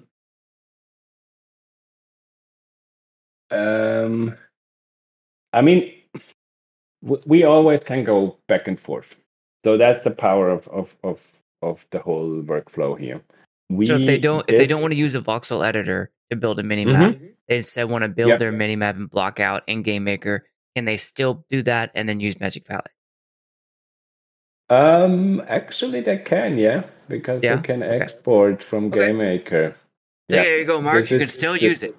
um, I mean, we always can go back and forth. So that's the power of the whole workflow here. So We if they don't this want to use a voxel editor to build a mini map, Mhm. they instead want to build Yeah. their mini map and block out in GameMaker, can they still do that and then use Magic Palette? Actually they can, yeah, because they Yeah. can Okay. export from Okay. GameMaker. So Yeah. there you go, Mark. This You can is still the use it.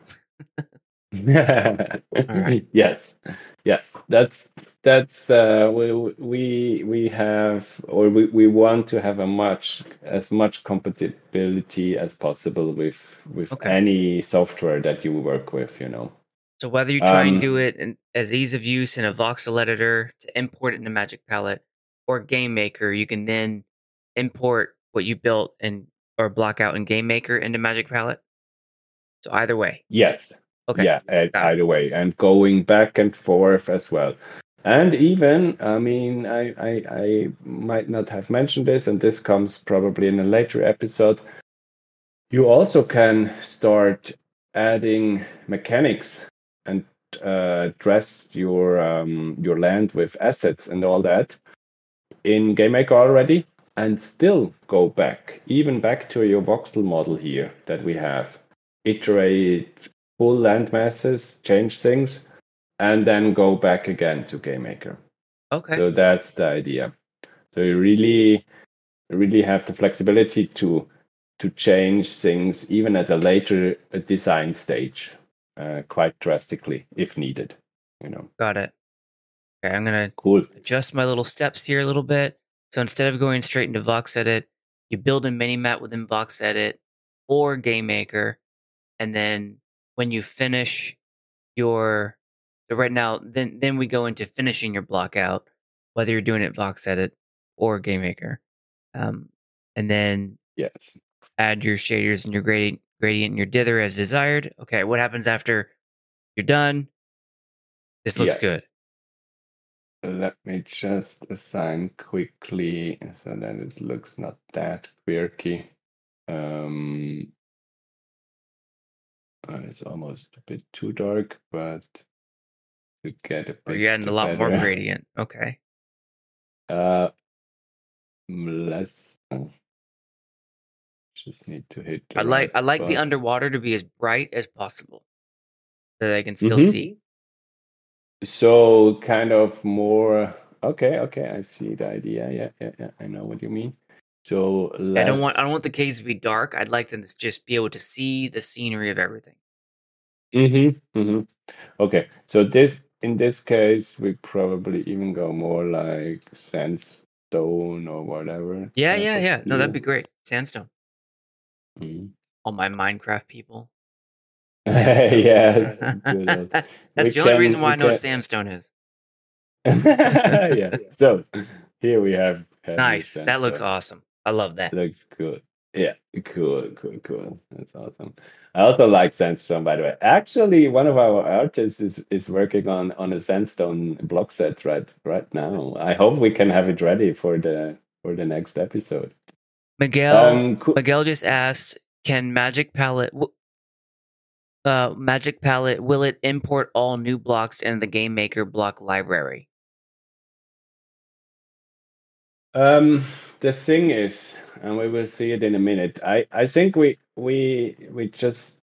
All right. yes, yeah. That's we have or we want to have as much compatibility as possible with Okay. any software that you work with. You know. So whether you try and do it as ease of use in a voxel editor to import it into Magic Palette or GameMaker, you can then import what you built and or block out in GameMaker into Magic Palette. So either way. Yes. Okay. Yeah, Got it. either way, and going back and forth as well. And even, I mean, I might not have mentioned this, and this comes probably in a later episode. You also can start adding mechanics and dress your land with assets and all that in GameMaker already, and still go back, even back to your voxel model here that we have. Iterate full land masses, change things, and then go back again to GameMaker. Okay. So that's the idea. So you really have the flexibility to change things even at a later design stage, quite drastically if needed. Got it. Okay, I'm gonna Cool. adjust my little steps here a little bit. So instead of going straight into VoxEdit, you build a mini map within VoxEdit or GameMaker, and then when you finish your so right now, then we go into finishing your block out, whether you're doing it VoxEdit or GameMaker, and then Yes. add your shaders and your gradient and your dither as desired. Okay, what happens after you're done? This looks good. Let me just assign quickly so that it looks not that quirky. It's almost a bit too dark, but to get a Or bit you're adding a lot more better. gradient. Okay. Less. Just need to hit the I like right the spots. underwater to be as bright as possible, so that I can still see. So kind of more. Okay, I see the idea. Yeah. I know what you mean. So I don't less. want the caves to be dark. I'd like them to just be able to see the scenery of everything. Okay, so in this case, we probably even go more like sandstone or whatever. Yeah. No, that'd be great. Sandstone. Mhm. All my Minecraft people. Sandstone. Yes, good old. That's the only reason why I know what sandstone is. Yeah. So here we have heavy Nice. That looks sandstone. awesome. I love that. Looks good. Yeah, cool. That's awesome. I also like sandstone, by the way. Actually, one of our artists is working on a sandstone block set right now. I hope we can have it ready for the next episode. Cool. Miguel just asked, can Magic Palette will it import all new blocks in the Game Maker block library? The thing is, and we will see it in a minute. I think we just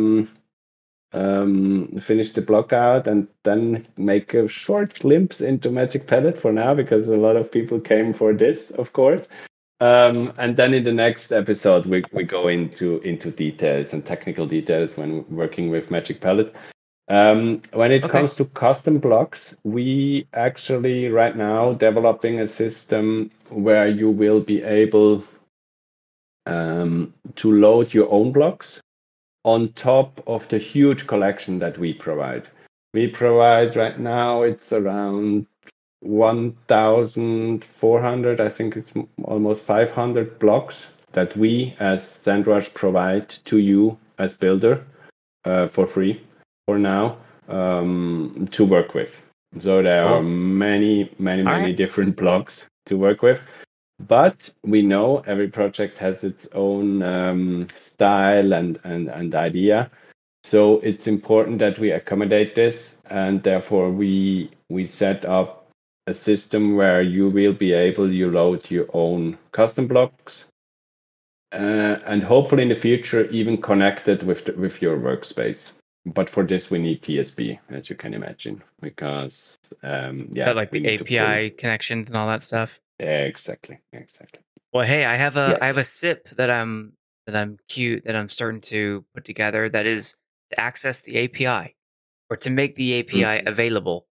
finish the block out and then make a short glimpse into Magic Palette for now, because a lot of people came for this, of course. And then in the next episode, we go into details and technical details when working with Magic Palette. When it comes to custom blocks, we actually right now developing a system where you will be able to load your own blocks on top of the huge collection that we provide. We provide right now, it's around 1,400, I think it's almost 500 blocks that we as SandRush provide to you as builder for free for now to work with. So there are many different blocks to work with. But we know every project has its own style and idea. So it's important that we accommodate this, and therefore we set up a system where you will be able to load your own custom blocks, and hopefully in the future even connect it with your workspace. But for this we need TSP, as you can imagine, because like the API connections and all that stuff. Exactly. Well, hey, I have a SIP that I'm starting to put together that is to access the API or to make the API available.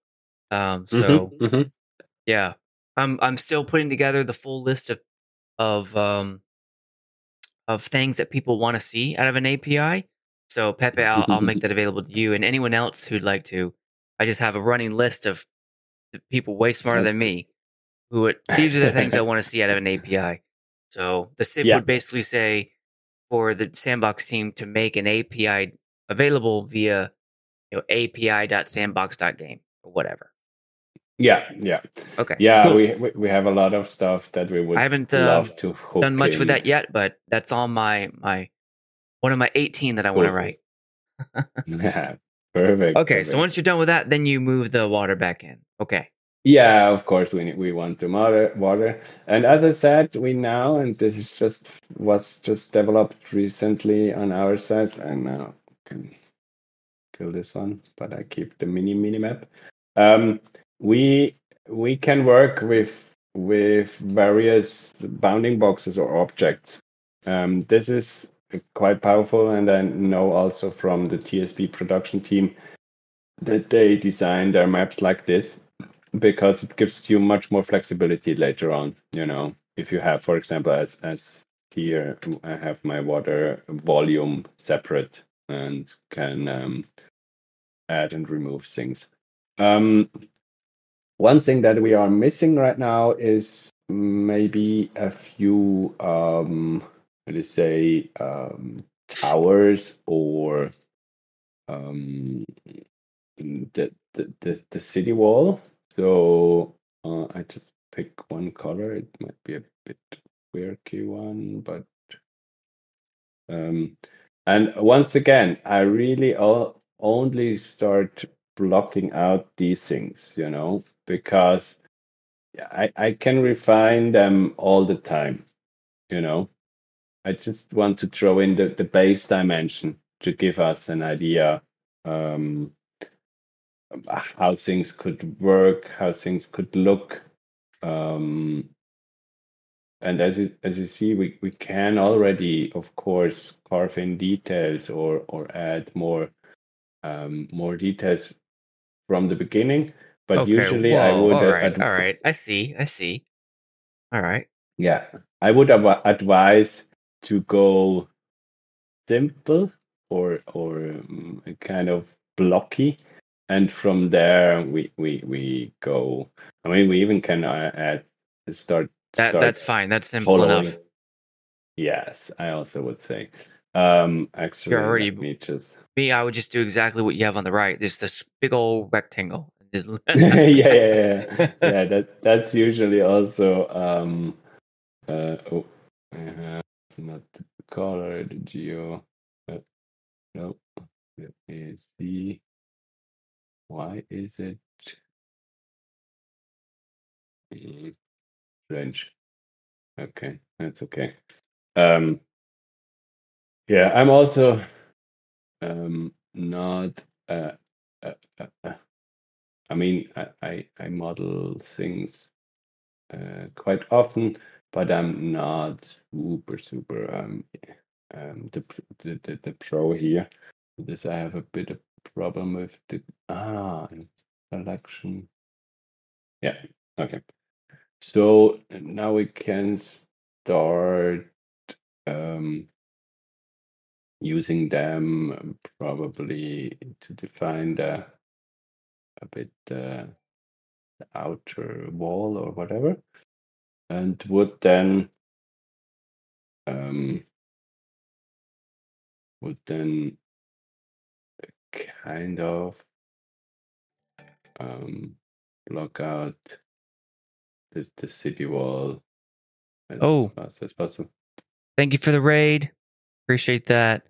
Yeah, I'm still putting together the full list of things that people want to see out of an API. So Pepe, I'll make that available to you and anyone else who'd like to. I just have a running list of the people way smarter than me these are the things I want to see out of an API. So the SIP would basically say for the Sandbox team to make an API available via api.sandbox.game or whatever. Yeah. Okay. Yeah, cool. we have a lot of stuff that we would I haven't love to hook done much in. with that yet, but that's on my one of my 18 that I want to write. Yeah, perfect. Okay, perfect. so once you're done with that, then you move the water back in. Okay. Yeah, of course we want the water. And as I said, we now, and this is was just developed recently on our side, and now can kill this one, but I keep the mini map. We can work with various bounding boxes or objects. This is quite powerful, and I know also from the TSP production team that they design their maps like this because it gives you much more flexibility later on. If you have, for example, as here, I have my water volume separate and can add and remove things. One thing that we are missing right now is maybe a few, let's say, towers or the city wall. So I just pick one color. It might be a bit quirky one, but and once again, I really only start blocking out these things, because I can refine them all the time, I just want to throw in the base dimension to give us an idea how things could work, how things could look. And as you see, we can already, of course, carve in details or add more details from the beginning. But Okay. usually, Whoa, I would. All right. I see. All right. Yeah, I would advise to go simple or kind of blocky, and from there we go. I mean, we even can add start. That's fine. That's simple following. enough. Yes, I also would say. Actually, You're already let me just. me. I would just do exactly what you have on the right. There's this big old rectangle. Yeah. That's usually also I have not the color, the geo. No, let me see. Why is it French? Okay, that's okay. Yeah, I'm also not. I mean, I model things quite often, but I'm not super the pro here. This I have a bit of problem with the selection. Yeah, okay. So now we can start using them probably to define a bit the outer wall or whatever, and would then kind of block out the city wall as fast as possible. Thank you for the raid. Appreciate that.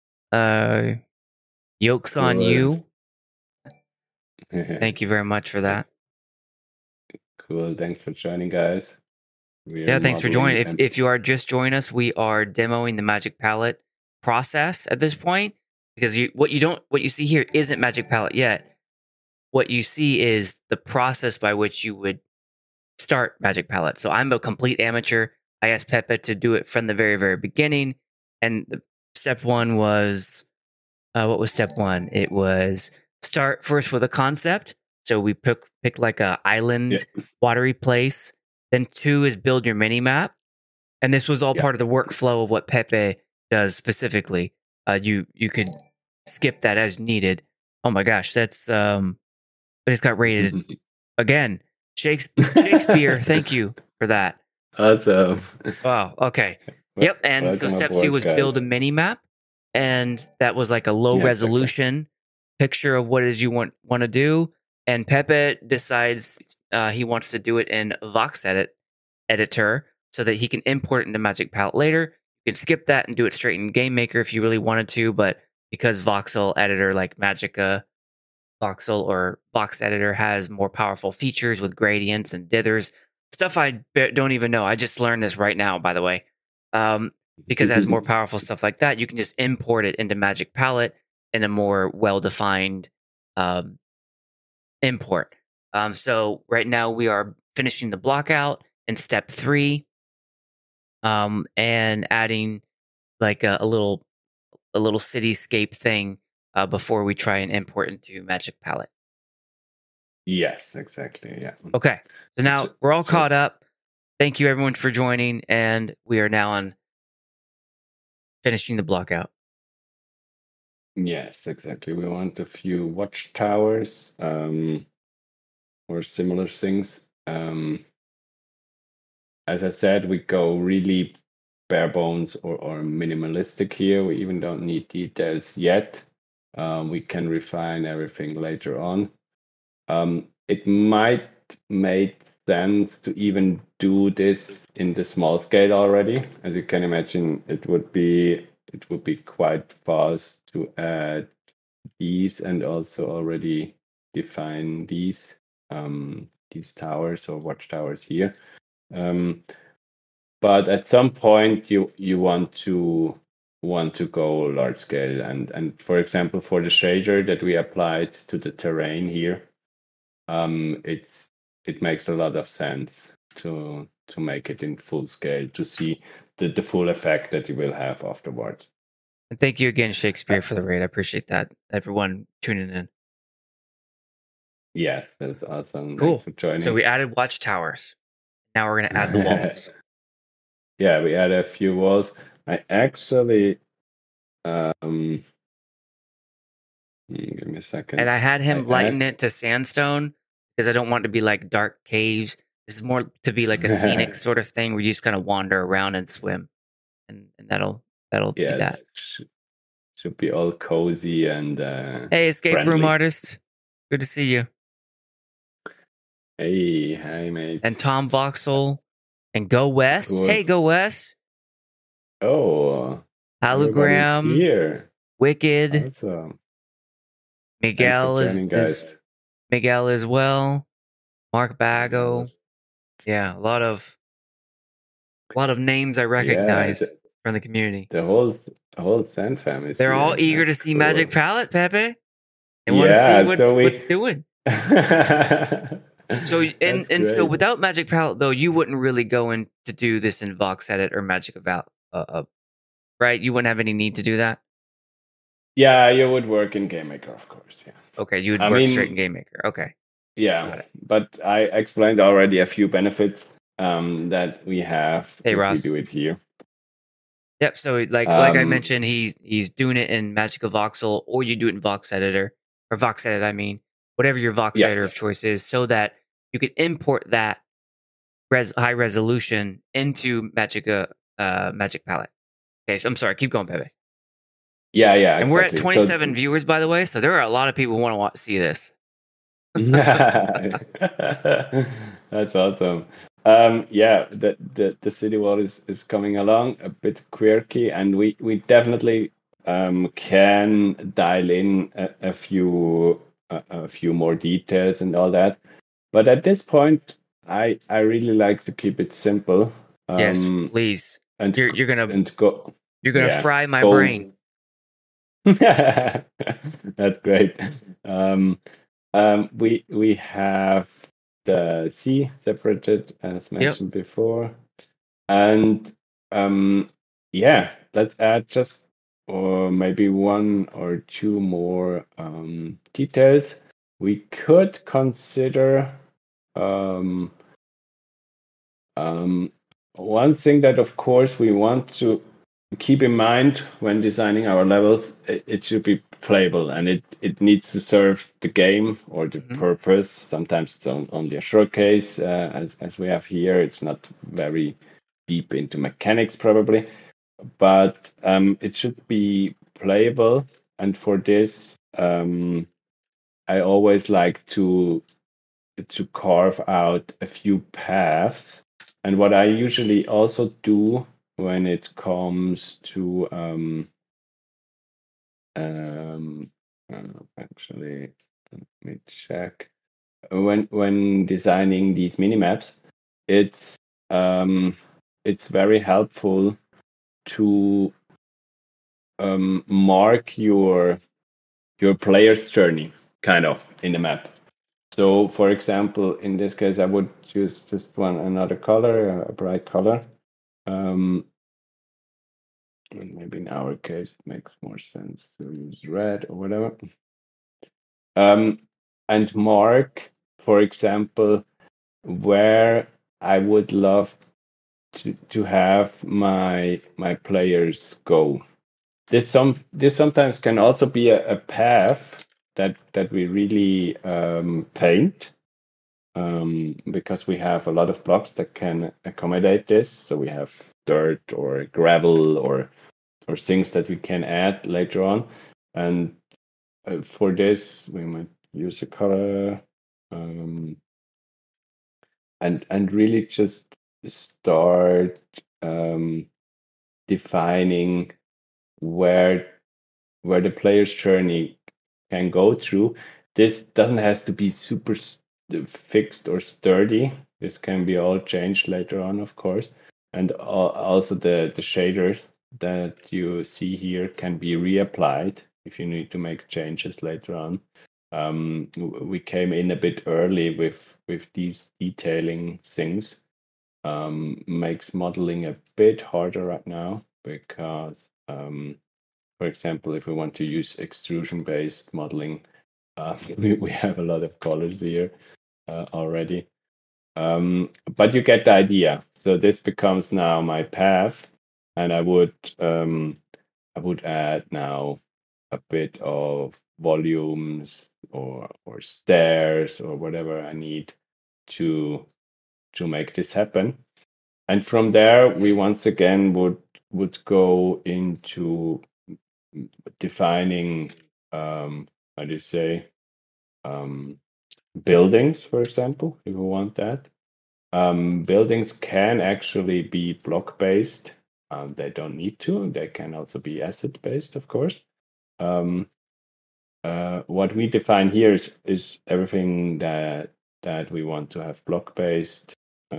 Yoke's on you. Thank you very much for that. Cool. Thanks for joining, guys. Thanks for joining. If you are just joining us, we are demoing the Magic Palette process at this point, because what you see here isn't Magic Palette yet. What you see is the process by which you would start Magic Palette. So I'm a complete amateur. I asked Pepe to do it from the very, very beginning. And step one was, what was step one? It was start first with a concept. So we pick like a island, watery place. Then 2 is build your mini map. And this was all part of the workflow of what Pepe does specifically. You could skip that as needed. Oh my gosh, that's I just got rated again. Shakespeare, thank you for that. Awesome. Wow. Okay. Yep. And so step 2 was build a mini map. and that was like a low Yeah, exactly. resolution picture of what it is you want to do. And Pepe decides he wants to do it in VoxEdit editor so that he can import it into Magic Palette later. You can skip that and do it straight in GameMaker if you really wanted to, but because Voxel editor like Magicka Voxel or Vox Editor has more powerful features with gradients and dithers, stuff I don't even know. I just learned this right now, by the way. Because it has more powerful stuff like that, you can just import it into Magic Palette in a more well-defined import. So right now we are finishing the block out in step 3, and adding like a little cityscape thing before we try and import into Magic Palette. Yes, exactly. Yeah. Okay. So now we're all caught up. Thank you everyone for joining, and we are now on finishing the block out. Yes, exactly. We want a few watchtowers or similar things. As I said, we go really bare bones or minimalistic here. We even don't need details yet. We can refine everything later on. It might make sense to even do this in the small scale already. As you can imagine, it would be quite fast to add these and also already define these towers or watchtowers here. But at some point you want to go large scale, and for example, for the shader that we applied to the terrain here, it makes a lot of sense to make it in full scale to see the full effect that you will have afterwards. And thank you again, Shakespeare, for the raid. I appreciate that. Everyone tuning in. Yes, that's awesome. Cool. Thanks for joining. So we added watchtowers. Now we're going to add the walls. Yeah, we added a few walls. I actually, give me a second. And I had him lighten it to sandstone because I don't want it to be like dark caves. This is more to be like a scenic sort of thing where you just kind of wander around and swim, and that'll be that. Should be all cozy and hey, escape friendly. room artist, good to see you. Hey, hi mate. And Tom Voxel and Go West. Hey, Go West. Oh, Hologram here. Wicked. Awesome. Miguel Miguel as well. Mark Bago. Yeah, a lot of names I recognize from the community. The whole Sand family. They're all eager to see Magic Palette, Pepe. They want to see what's doing. So without Magic Palette though, you wouldn't really go in to do this in VoxEdit or Magic About, right? You wouldn't have any need to do that. Yeah, you would work in GameMaker, of course. Yeah. Okay, you would work straight in GameMaker. Okay. Yeah, but I explained already a few benefits that we have if we do it here. Yep. So like I mentioned, he's doing it in Magical Voxel, or you do it in VoxEditor or VoxEdit. I mean, whatever your VoxEditor of choice is, so that you can import that high resolution into Magic Palette. Okay, so I'm sorry. Keep going, Pepe. Yeah, and we're at 27 viewers, by the way, so there are a lot of people who want to see this. That's awesome. The city wall is coming along a bit quirky, and we definitely can dial in a few more details and all that. But at this point, I really like to keep it simple. Yes, please. And you're gonna fry my brain. That's great. We have the sea separated as mentioned before, and let's add just or maybe one or two more details. We could consider one thing that of course we want to keep in mind when designing our levels. It should be playable, and it needs to serve the game or the purpose. Sometimes it's only a showcase, as we have here. It's not very deep into mechanics probably, but it should be playable. And for this, I always like to carve out a few paths. And what I usually also do when it comes to actually, let me check. When designing these mini maps, it's very helpful to mark your player's journey kind of in the map. So, for example, in this case, I would choose just another color, a bright color. And maybe in our case, it makes more sense to use red or whatever. And mark, for example, where I would love to have my players go. This sometimes can also be a path that we really paint, because we have a lot of blocks that can accommodate this. So we have dirt or gravel or things that we can add later on. And for this, we might use a color, and really just start defining where the player's journey can go through. This doesn't have to be super fixed or sturdy. This can be all changed later on, of course. And also the shaders that you see here can be reapplied if you need to make changes later on. We came in a bit early with these detailing things. Makes modeling a bit harder right now because, for example, if we want to use extrusion-based modeling, we have a lot of colors here already. But you get the idea. So this becomes now my path, and I would add now a bit of volumes or stairs or whatever I need to make this happen. And from there, we once again would go into defining, how do you say, buildings, for example, if we want that. Buildings can actually be block based. They don't need to. They can also be asset based, of course. What we define here is everything that we want to have block based,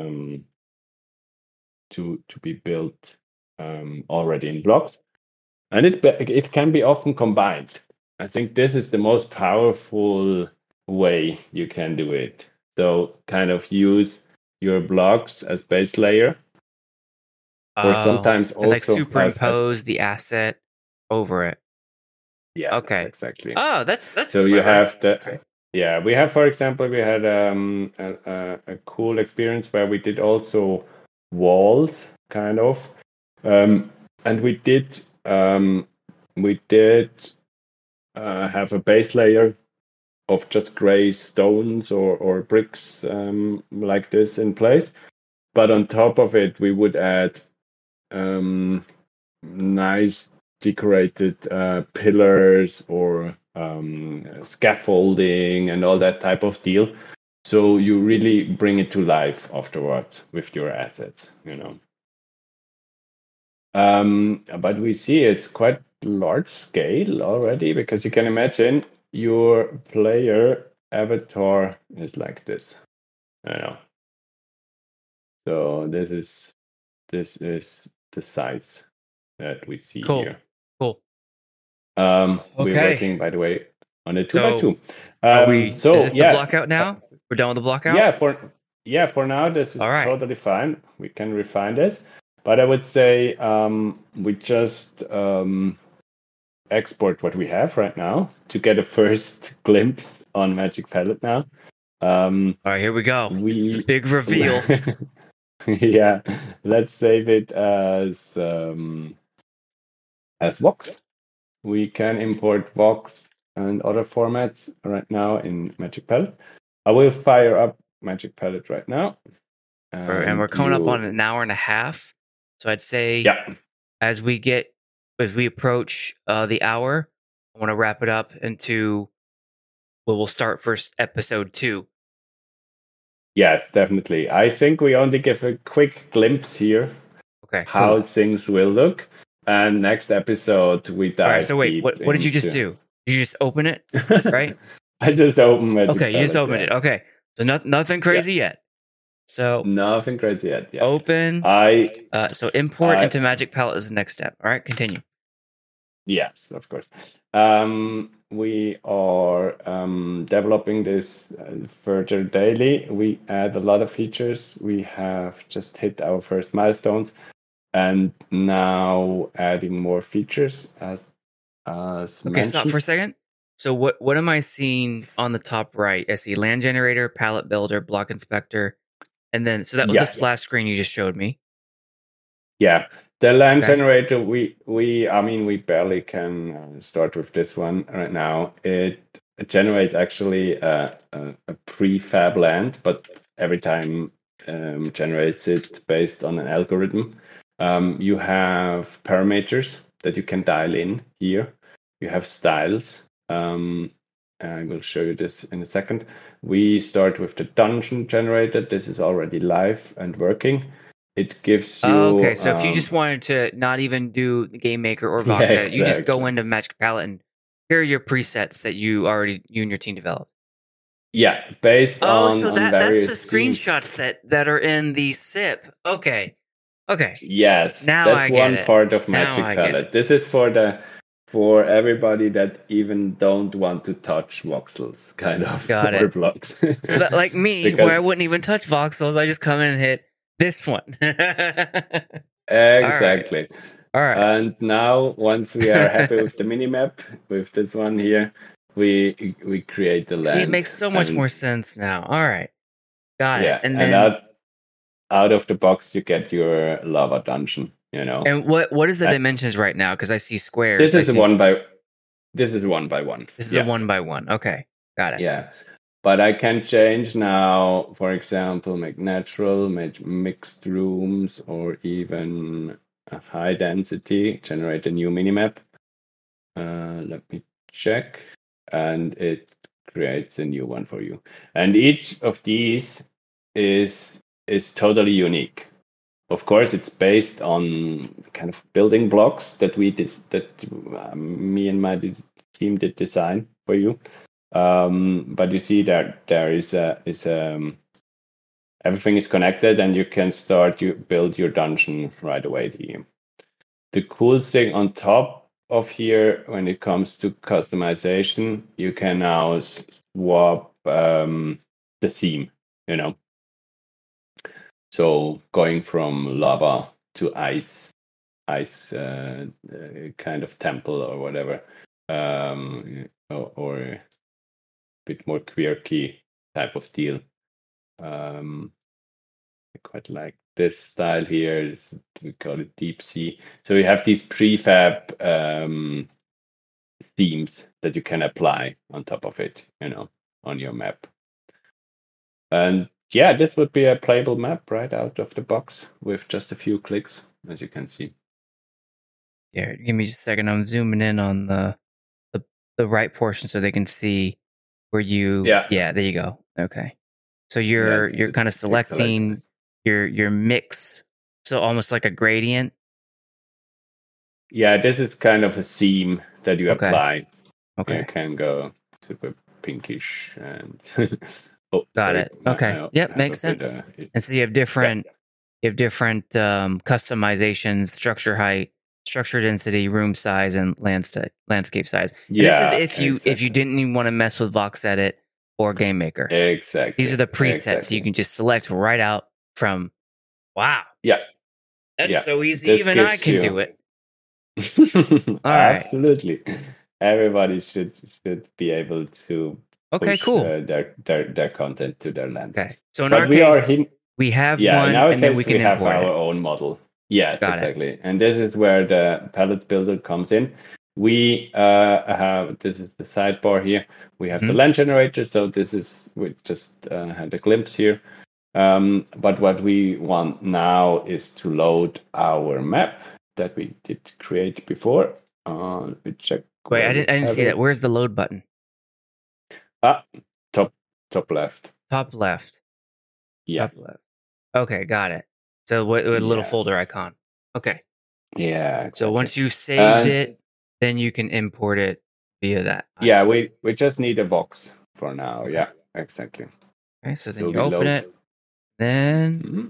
to be built already in blocks, and it can be often combined. I think this is the most powerful way you can do it. So kind of use your blocks as base layer, or sometimes and like also superimpose the asset over it. Yeah, Okay. exactly. Oh, that's So clever. you have the yeah. We have, for example, we had a cool experience where we did also walls, kind of, and we did have a base layer of just gray stones or bricks, like this in place. But on top of it, we would add nice decorated pillars or scaffolding and all that type of deal. So you really bring it to life afterwards with your assets, But we see it's quite large scale already, because you can imagine your player avatar is like this. So this is the size that we see Cool. here. Cool. We're working, by the way, on a 2x2. Is this the block out now? We're done with the block out? For now, this is all right. totally fine. We can refine this. But I would say we just export what we have right now to get a first glimpse on Magic Palette now. All right, here we go. Big reveal. Yeah, let's save it as Vox. We can import Vox and other formats right now in Magic Palette. I will fire up Magic Palette right now. And we're coming up on an hour and a half. So I'd say, as we get as we approach the hour, I want to wrap it up into we'll start first episode 2. Yes, definitely. I think we only give a quick glimpse here Okay, how cool. things will look. And next episode, we dive All right, so wait, deep what did you just into. do? You just open it, right? I just opened Magic Okay, you just Palette, opened yeah. it. Okay, so nothing crazy yet. So Nothing crazy yet. Yeah. open. So import into Magic Palette is the next step. All right, continue. Yes, of course. We are developing this further daily. We add a lot of features. We have just hit our first milestones, and now adding more features as Okay, mentioned. stop for a second. So what am I seeing on the top right? I see land generator, palette builder, block inspector, and then so that was the splash screen you just showed me. Yeah, the land generator. We barely can start with this one right now. It generates actually a prefab land, but every time generates it based on an algorithm. You have parameters that you can dial in here. You have styles. I will show you this in a second. We start with the dungeon generator. This is already live and working. It gives you. Okay, so if you just wanted to not even do the Game Maker or Vox Edit, you just go into Magic Palette and here are your presets that you and your team developed. Yeah, based on. So that's the screenshots that are in the SIP. Okay. Yes, now that's I get one part of Magic Palette. This is for everybody that even don't want to touch voxels, kind of. Got it. Blocks. So that, like me, where I wouldn't even touch voxels, I just come in and hit this one. Exactly. All right. And now, once we are happy with the minimap, with this one here, we create the land. See, it makes so much more sense now. All right. Got it. And then out of the box, you get your lava dungeon. And what is the dimensions right now? Because I see squares. This is one by one. This is a 1x1. Okay, got it. Yeah, but I can change now. For example, make natural, make mixed rooms, or even a high density. Generate a new minimap. Let me check, and it creates a new one for you. And each of these is totally unique. Of course, it's based on kind of building blocks that me and my team did design for you. But you see that there is everything is connected, and you can build your dungeon right away here. The cool thing on top of here, when it comes to customization, you can now swap the theme. So going from lava to ice kind of temple or whatever, or a bit more quirky type of deal. I quite like this style here. We call it deep sea. So you have these prefab themes that you can apply on top of it, on your map. And yeah, this would be a playable map right out of the box with just a few clicks, as you can see. Yeah, give me just a second. I'm zooming in on the right portion so they can see where you. Yeah, there you go. Okay, so you're kind of selecting your mix, so almost like a gradient. Yeah, this is kind of a theme that you apply. Okay, you can go super pinkish and. Got it. Okay. Yep, makes sense. And so you have different customizations: structure height, structure density, room size, and landscape size. And this is if you didn't even want to mess with Vox Edit or Game Maker. Exactly. These are the presets you can just select right out from. Wow. Yeah. That's so easy. Even I can do it. All right. Absolutely. Everybody should be able to. Okay, cool. Their content to their land. Okay, so in our case, we have one, and then we can have our own model. Yes, exactly. And this is where the palette builder comes in. We have this is the sidebar here. We have the land generator. So we just had a glimpse here. But what we want now is to load our map that we did create before. Let me check. Wait, where I we didn't have see that. it. Where's the load button? Top left. Top left. Yeah. Top left. Okay, got it. So with a little Yeah. folder icon. Okay. Yeah. Exactly. So once you saved And it, then you can import it via that. yeah, we just need a box for now. Okay. Yeah, exactly. Okay, so then So you we open load. it. Then Mhm.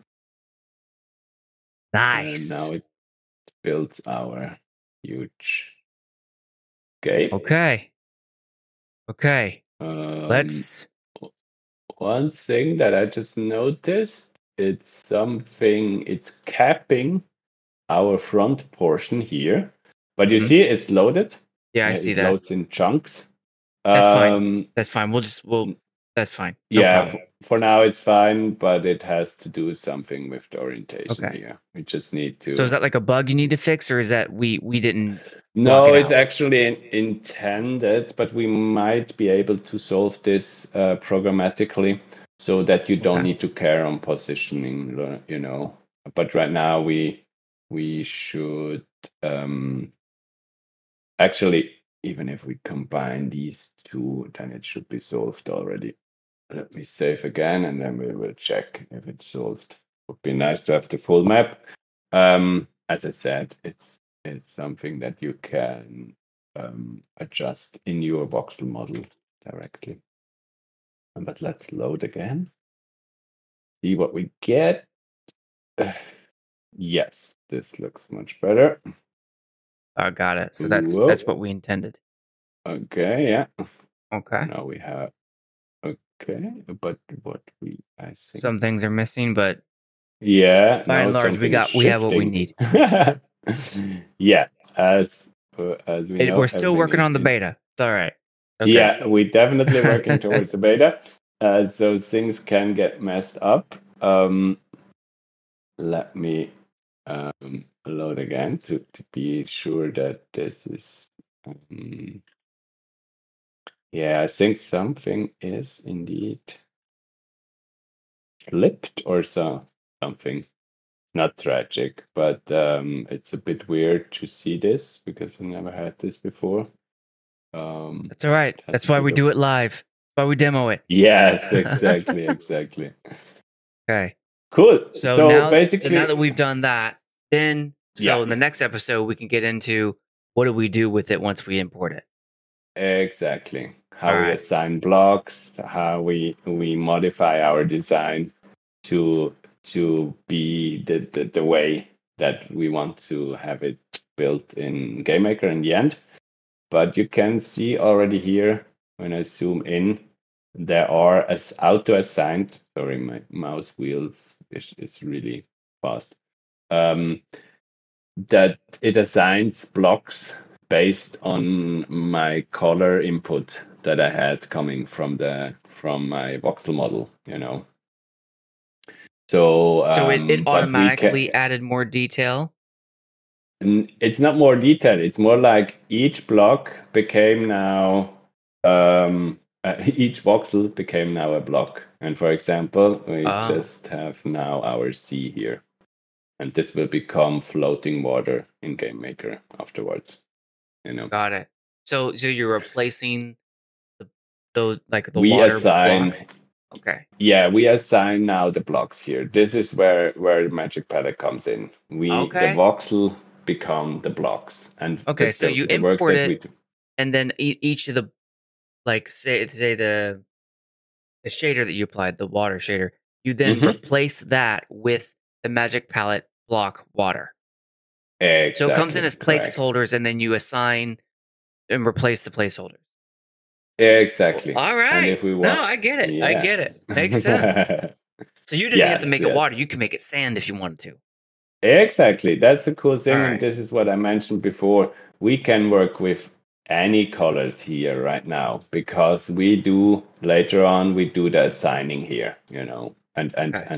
nice. And now it builds our huge game. Okay. Let's. One thing that I just noticed, it's capping our front portion here. But you Mhm. see it's loaded. Yeah, I see It that. loads in chunks. That's fine. That's fine. That's fine. No Yeah, problem. for now it's fine, but it has to do something with the orientation Okay. here. We just need to. So is that like a bug you need to fix, or is that we didn't? No, block it it's out? actually intended, but we might be able to solve this programmatically so that you don't Okay. need to care on positioning, you know. But right now we should actually, even if we combine these two, then it should be solved already. Let me save again, and then we will check if it's solved. Would be nice to have the full map. As I said, it's something that you can adjust in your voxel model directly. But let's load again. See what we get. Yes, this looks much better. Oh, got it. So that's what we intended. Okay, yeah. Okay. Now we have okay, but what I think Some things are missing, but yeah, by and large, we have what we need. Yeah, as we know, We're still working on the everything is beta. It's all right. Okay. yeah, we're definitely working towards the beta. So things can get messed up. Let me load again to be sure that this is. Yeah, I think something is indeed flipped or something. Not tragic, but it's a bit weird to see this because I never had this before. That's all right. Has That's a why bit we of- do it live. That's why we demo it. Yes, exactly. Okay. Cool. So now basically, that we've done that, then Yeah. in the next episode we can get into what do we do with it once we import it. exactly how All we right. assign blocks, how we modify our design to be the way that we want to have it built in GameMaker in the end. But you can see already here when I zoom in, there are as auto-assigned. Sorry, my mouse wheels is really fast. That it assigns blocks based on my color input that I had coming from my voxel model, you know. So it but automatically added more detail. it's not more detailed. It's more like each block became now each voxel became now a block. And for example, we just have now our C here, and this will become floating water in GameMaker afterwards. You know. Got it. So you're replacing those like the We water assign. block? Okay. Yeah, we assign now the blocks here. This is where Magic Palette comes in. The voxel become the blocks, and okay. So you the work import that we it, do. and then each of the like say the shader that you applied, the water shader, you then replace that with the Magic Palette block water. Exactly, so it comes in as correct. placeholders, and then you assign and replace the placeholders. Exactly. All right. And if we want, no, I get it. Yeah. I get it. Makes sense. So you didn't have to make it water. You can make it sand if you wanted to. Exactly. That's the cool thing. All And right. this is what I mentioned before. We can work with any colors here right now because we do later on, we do the assigning here, you know, and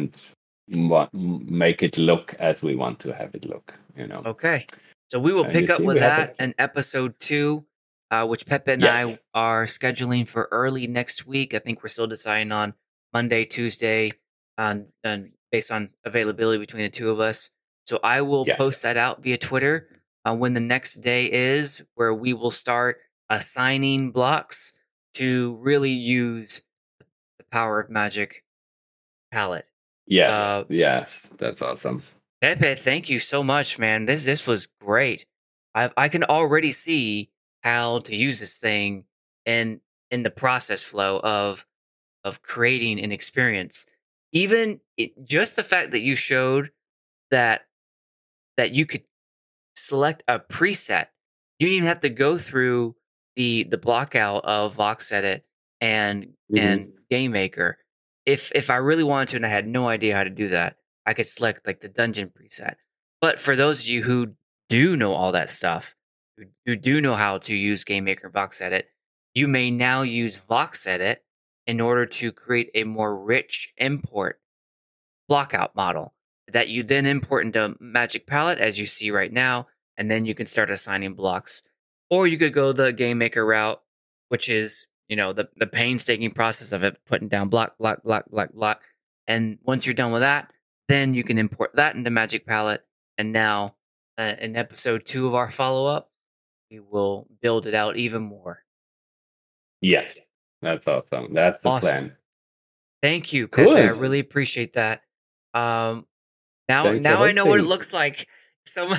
make it look as we want to have it look, you know. Okay. So we will And pick you up see with we have that in episode 2, which Pepe and Yes. I are scheduling for early next week. I think we're still deciding on Monday, Tuesday, and based on availability between the two of us. So I will Yes. post that out via Twitter when the next day is, where we will start assigning blocks to really use the power of Magic Palette. Yes. Yes. That's awesome. Pepe, thank you so much, man. This was great. I can already see how to use this thing in the process flow of creating an experience. Even just the fact that you showed that you could select a preset. You didn't even have to go through the block out of Vox Edit and Mhm. Game Maker. If I really wanted to and I had no idea how to do that, I could select like the dungeon preset. But for those of you who do know all that stuff, who do know how to use Game Maker and Vox Edit, you may now use Vox Edit in order to create a more rich import blockout model that you then import into Magic Palette, as you see right now, and then you can start assigning blocks. Or you could go the Game Maker route, which is, the painstaking process of it, putting down block, block, block, block, block. And once you're done with that, then you can import that into Magic Palette. And now, in episode 2 of our follow up, we will build it out even more. Yes. That's awesome. That's the Awesome. plan. Thank you, Pepe. I Cool. really appreciate that. Now Thanks for I know what it hosting. looks like. So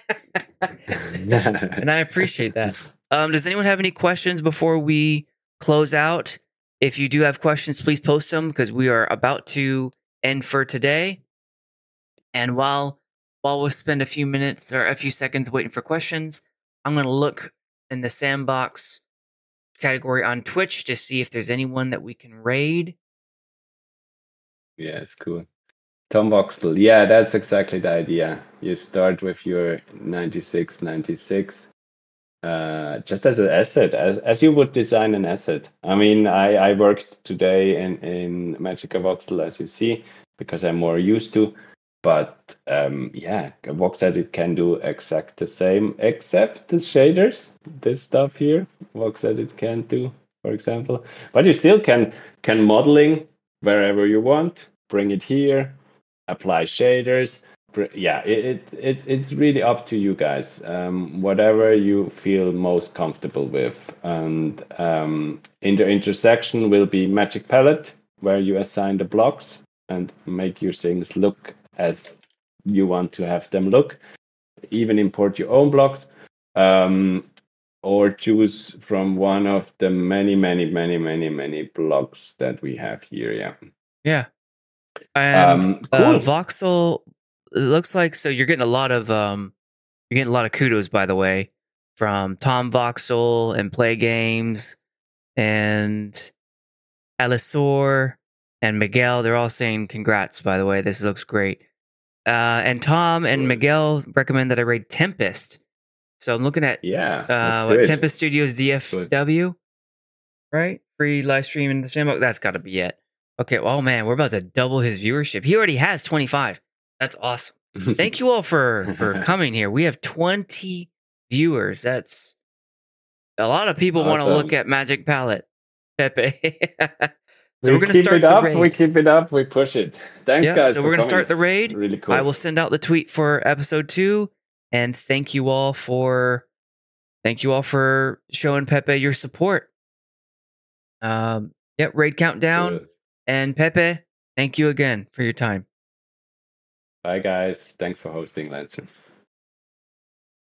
and I appreciate that. Does anyone have any questions before we close out? If you do have questions, please post them, because we are about to end for today. And while we'll spend a few minutes or a few seconds waiting for questions, I'm going to look in the sandbox category on Twitch to see if there's anyone that we can raid. Yeah, it's cool. Tom Voxel. Yeah, that's exactly the idea. You start with your 9696 just as an asset, as you would design an asset. I mean, I worked today in Magica Voxel, as you see, because I'm more used to. But yeah, Vox Edit can do exact the same, except the shaders, this stuff here, Vox Edit can't do, for example. But you still can modeling wherever you want, bring it here, apply shaders. Yeah, it's really up to you guys. Whatever you feel most comfortable with. And in the intersection will be Magic Palette, where you assign the blocks and make your things look as you want to have them look. Even import your own blocks, or choose from one of the many blocks that we have here. Yeah. Yeah. And Cool. Voxel, it looks like, so you're getting a lot of kudos, by the way, from Tom Voxel and Play Games and Alisor and Miguel. They're all saying congrats, by the way. This looks great. And Tom and Cool. Miguel recommend that I raid Tempest. So I'm looking at Let's do it. Tempest Studios DFW, right? Free live stream in the sandbox. That's got to be it. Okay. Oh man, we're about to double his viewership. He already has 25. That's awesome. Thank you all for coming here. We have 20 viewers. That's a lot of people want to look at Magic Palette, Pepe. So we're going to start the raid. We keep it up. We push it. Thanks, guys. So we're going to start the raid. Really cool. I will send out the tweet for episode 2, and thank you all for showing Pepe your support. Raid countdown. Cool. And Pepe, thank you again for your time. Bye, guys. Thanks for hosting, Lancer.